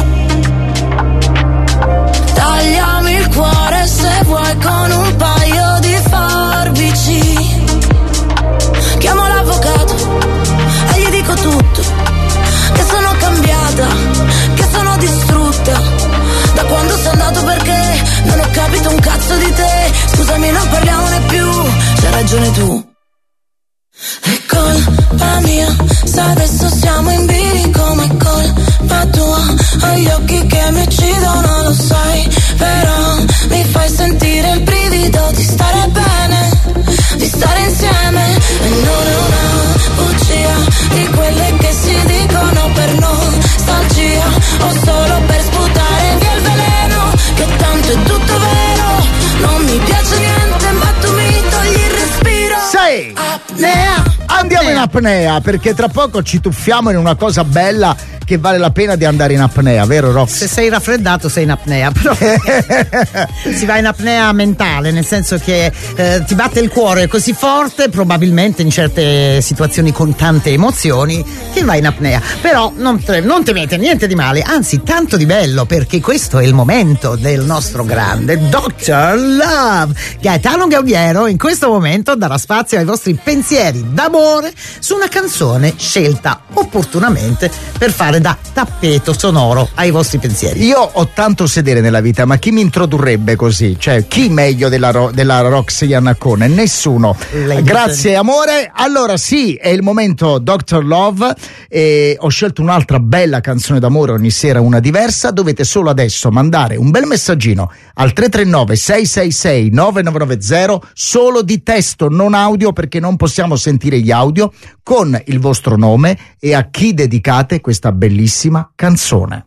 Tagliami il cuore se vuoi con un paio di forbici. Chiamo l'avvocato e gli dico tutto, che sono cambiata, che sono distrutta da quando sei andato, perché non ho capito un cazzo di te. Scusami, non parliamone più, c'hai ragione tu. È colpa mia, se adesso siamo in bilico, ma è colpa tua. Hai gli occhi che mi uccidono, lo sai. Però mi fai sentire il brivido di stare bene, di stare insieme. E non è una bugia di quelle che si dicono per nostalgia, o solo per sputare via il veleno, che tanto è tutto vero. Non mi piace niente, ma tu mi togli il respiro. Sei Apnea. Andiamo in apnea, perché tra poco ci tuffiamo in una cosa bella che vale la pena di andare in apnea, vero Rox? Se sei raffreddato sei in apnea, però si va in apnea mentale, nel senso che eh, ti batte il cuore così forte, probabilmente in certe situazioni con tante emozioni, che vai in apnea. Però non, te, non temete niente di male, anzi tanto di bello, perché questo è il momento del nostro grande doctor Love. Gaetano Gaudiero in questo momento darà spazio ai vostri pensieri d'amore su una canzone scelta opportunamente per fare da tappeto sonoro ai vostri pensieri. Io ho tanto sedere nella vita, ma chi mi introdurrebbe così? Cioè, chi meglio della, ro- della Rox Iannacone? Nessuno. Lei Grazie amore. Allora sì, è il momento doctor Love, e ho scelto un'altra bella canzone d'amore, ogni sera una diversa. Dovete solo adesso mandare un bel messaggino al tre tre nove sei sei sei nove nove nove zero, solo di testo, non audio, perché non possiamo sentire gli audio, con il vostro nome e a chi dedicate questa bellissima canzone.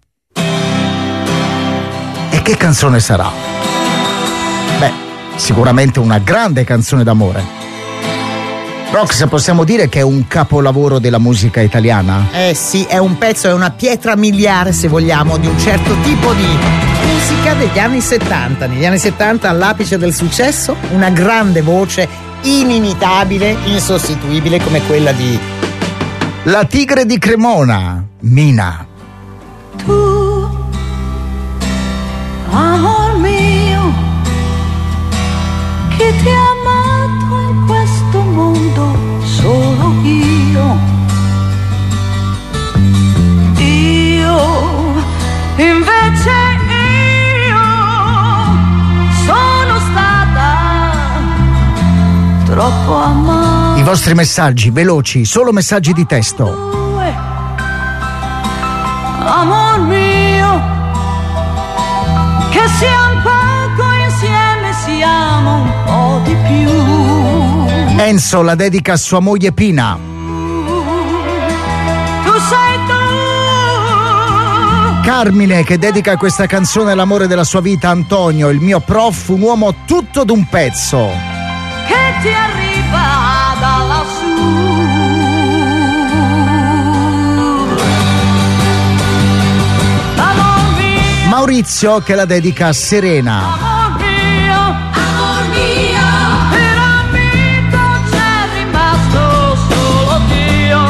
E che canzone sarà? Beh, sicuramente una grande canzone d'amore. Rox, possiamo dire che è un capolavoro della musica italiana? Eh sì, è un pezzo, è una pietra miliare, se vogliamo, di un certo tipo di musica degli anni settanta. Negli anni settanta, all'apice del successo, una grande voce inimitabile, insostituibile come quella di La Tigre di Cremona, Mina. Tu, amor mio, che ti ha amato in questo mondo solo io. Io, invece io, sono stata troppo amata. I vostri messaggi veloci, solo messaggi di testo. Amor mio, che siamo poco insieme, siamo un po' di più. Enzo la dedica a sua moglie Pina. Tu sei tu. Carmine che dedica questa canzone all'amore della sua vita, Antonio, il mio prof, un uomo tutto d'un pezzo. Che ti arriva da lassù. Maurizio che la dedica a Serena. Amor mio, amor mio, per amico c'è rimasto solo Dio.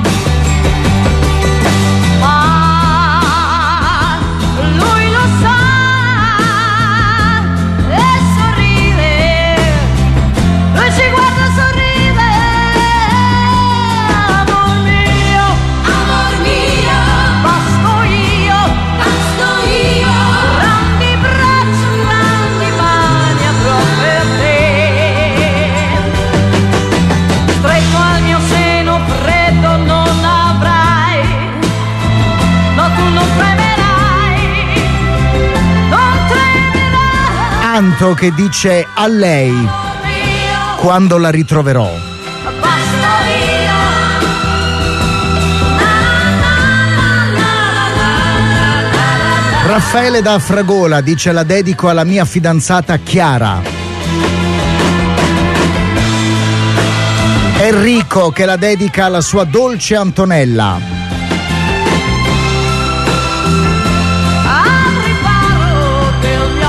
Ma lui lo sa e sorride, lui ci guarda e sorride. Amor mio, amor mio, basto io, basto io. Grandi braccia, grandi mani avrò per te. Stretto al mio seno freddo non avrai. No, tu non tremerai. Non tremerai. Anto che dice a lei quando la ritroverò. Basta io. Raffaele da Fragola dice la dedico alla mia fidanzata Chiara. Enrico che la dedica alla sua dolce Antonella. Al riparo del mio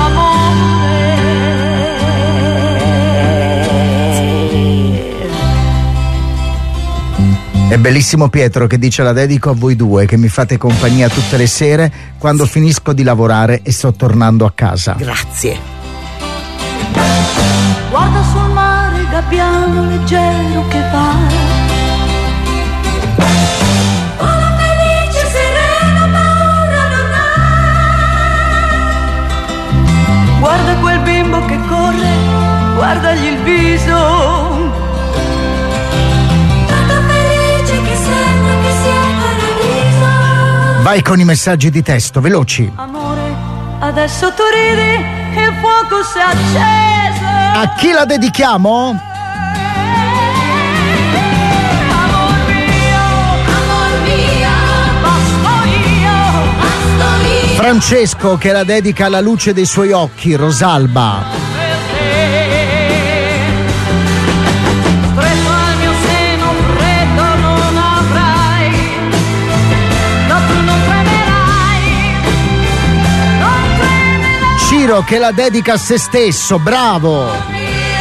amore. È bellissimo Pietro che dice la dedico a voi due che mi fate compagnia tutte le sere quando finisco di lavorare e sto tornando a casa. Grazie. Guarda sul mare il gabbiano leggero che va. Vola felice, sereno, paura non ha. Guarda quel bimbo che corre, guardagli il viso. Tanto felice che sembra che sia paradiso. Vai con i messaggi di testo, veloci. Amore, adesso tu ridi, il fuoco si è acceso. A chi la dedichiamo? Amor mio, amor mio, basto io, basto io. Francesco che la dedica alla luce dei suoi occhi, Rosalba. Stretto al mio seno freddo. Valerio che la dedica a se stesso, bravo.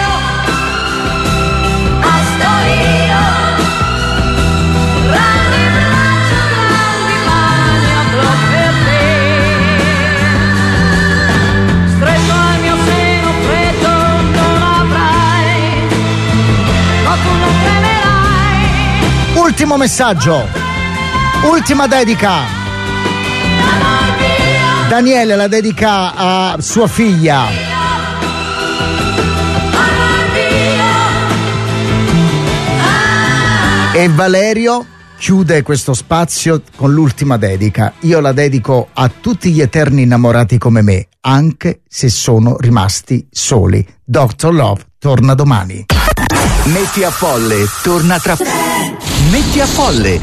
Ultimo messaggio, ultima dedica. Daniele la dedica a sua figlia. E Valerio chiude questo spazio con l'ultima dedica. Io la dedico a tutti gli eterni innamorati come me, anche se sono rimasti soli. doctor Love torna domani. Metti a Folle torna tra Metti a Folle.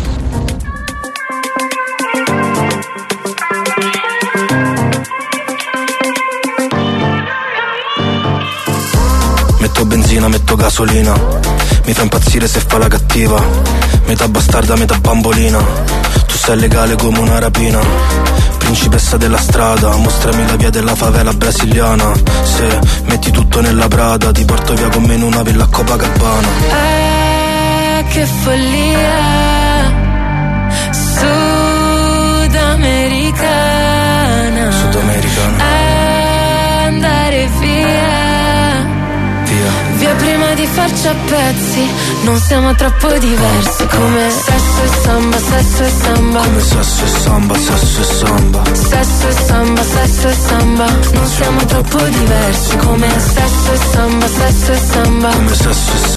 Metto benzina, metto gasolina, mi fa impazzire se fa la cattiva, metà bastarda, metà bambolina, tu sei legale come una rapina, principessa della strada, mostrami la via della favela brasiliana, se metti tutto nella Prada, ti porto via con me in una villa a Copacabana. Ah, che follia sudamericana, sudamericana, andare via, via prima di farci a pezzi, non siamo troppo diversi, come sesso e samba, sesso e samba, come sesso e samba, sesso e samba, sesso e samba, sesso e samba, non siamo troppo diversi, come sesso e samba, sesso e samba, come sesso e samba.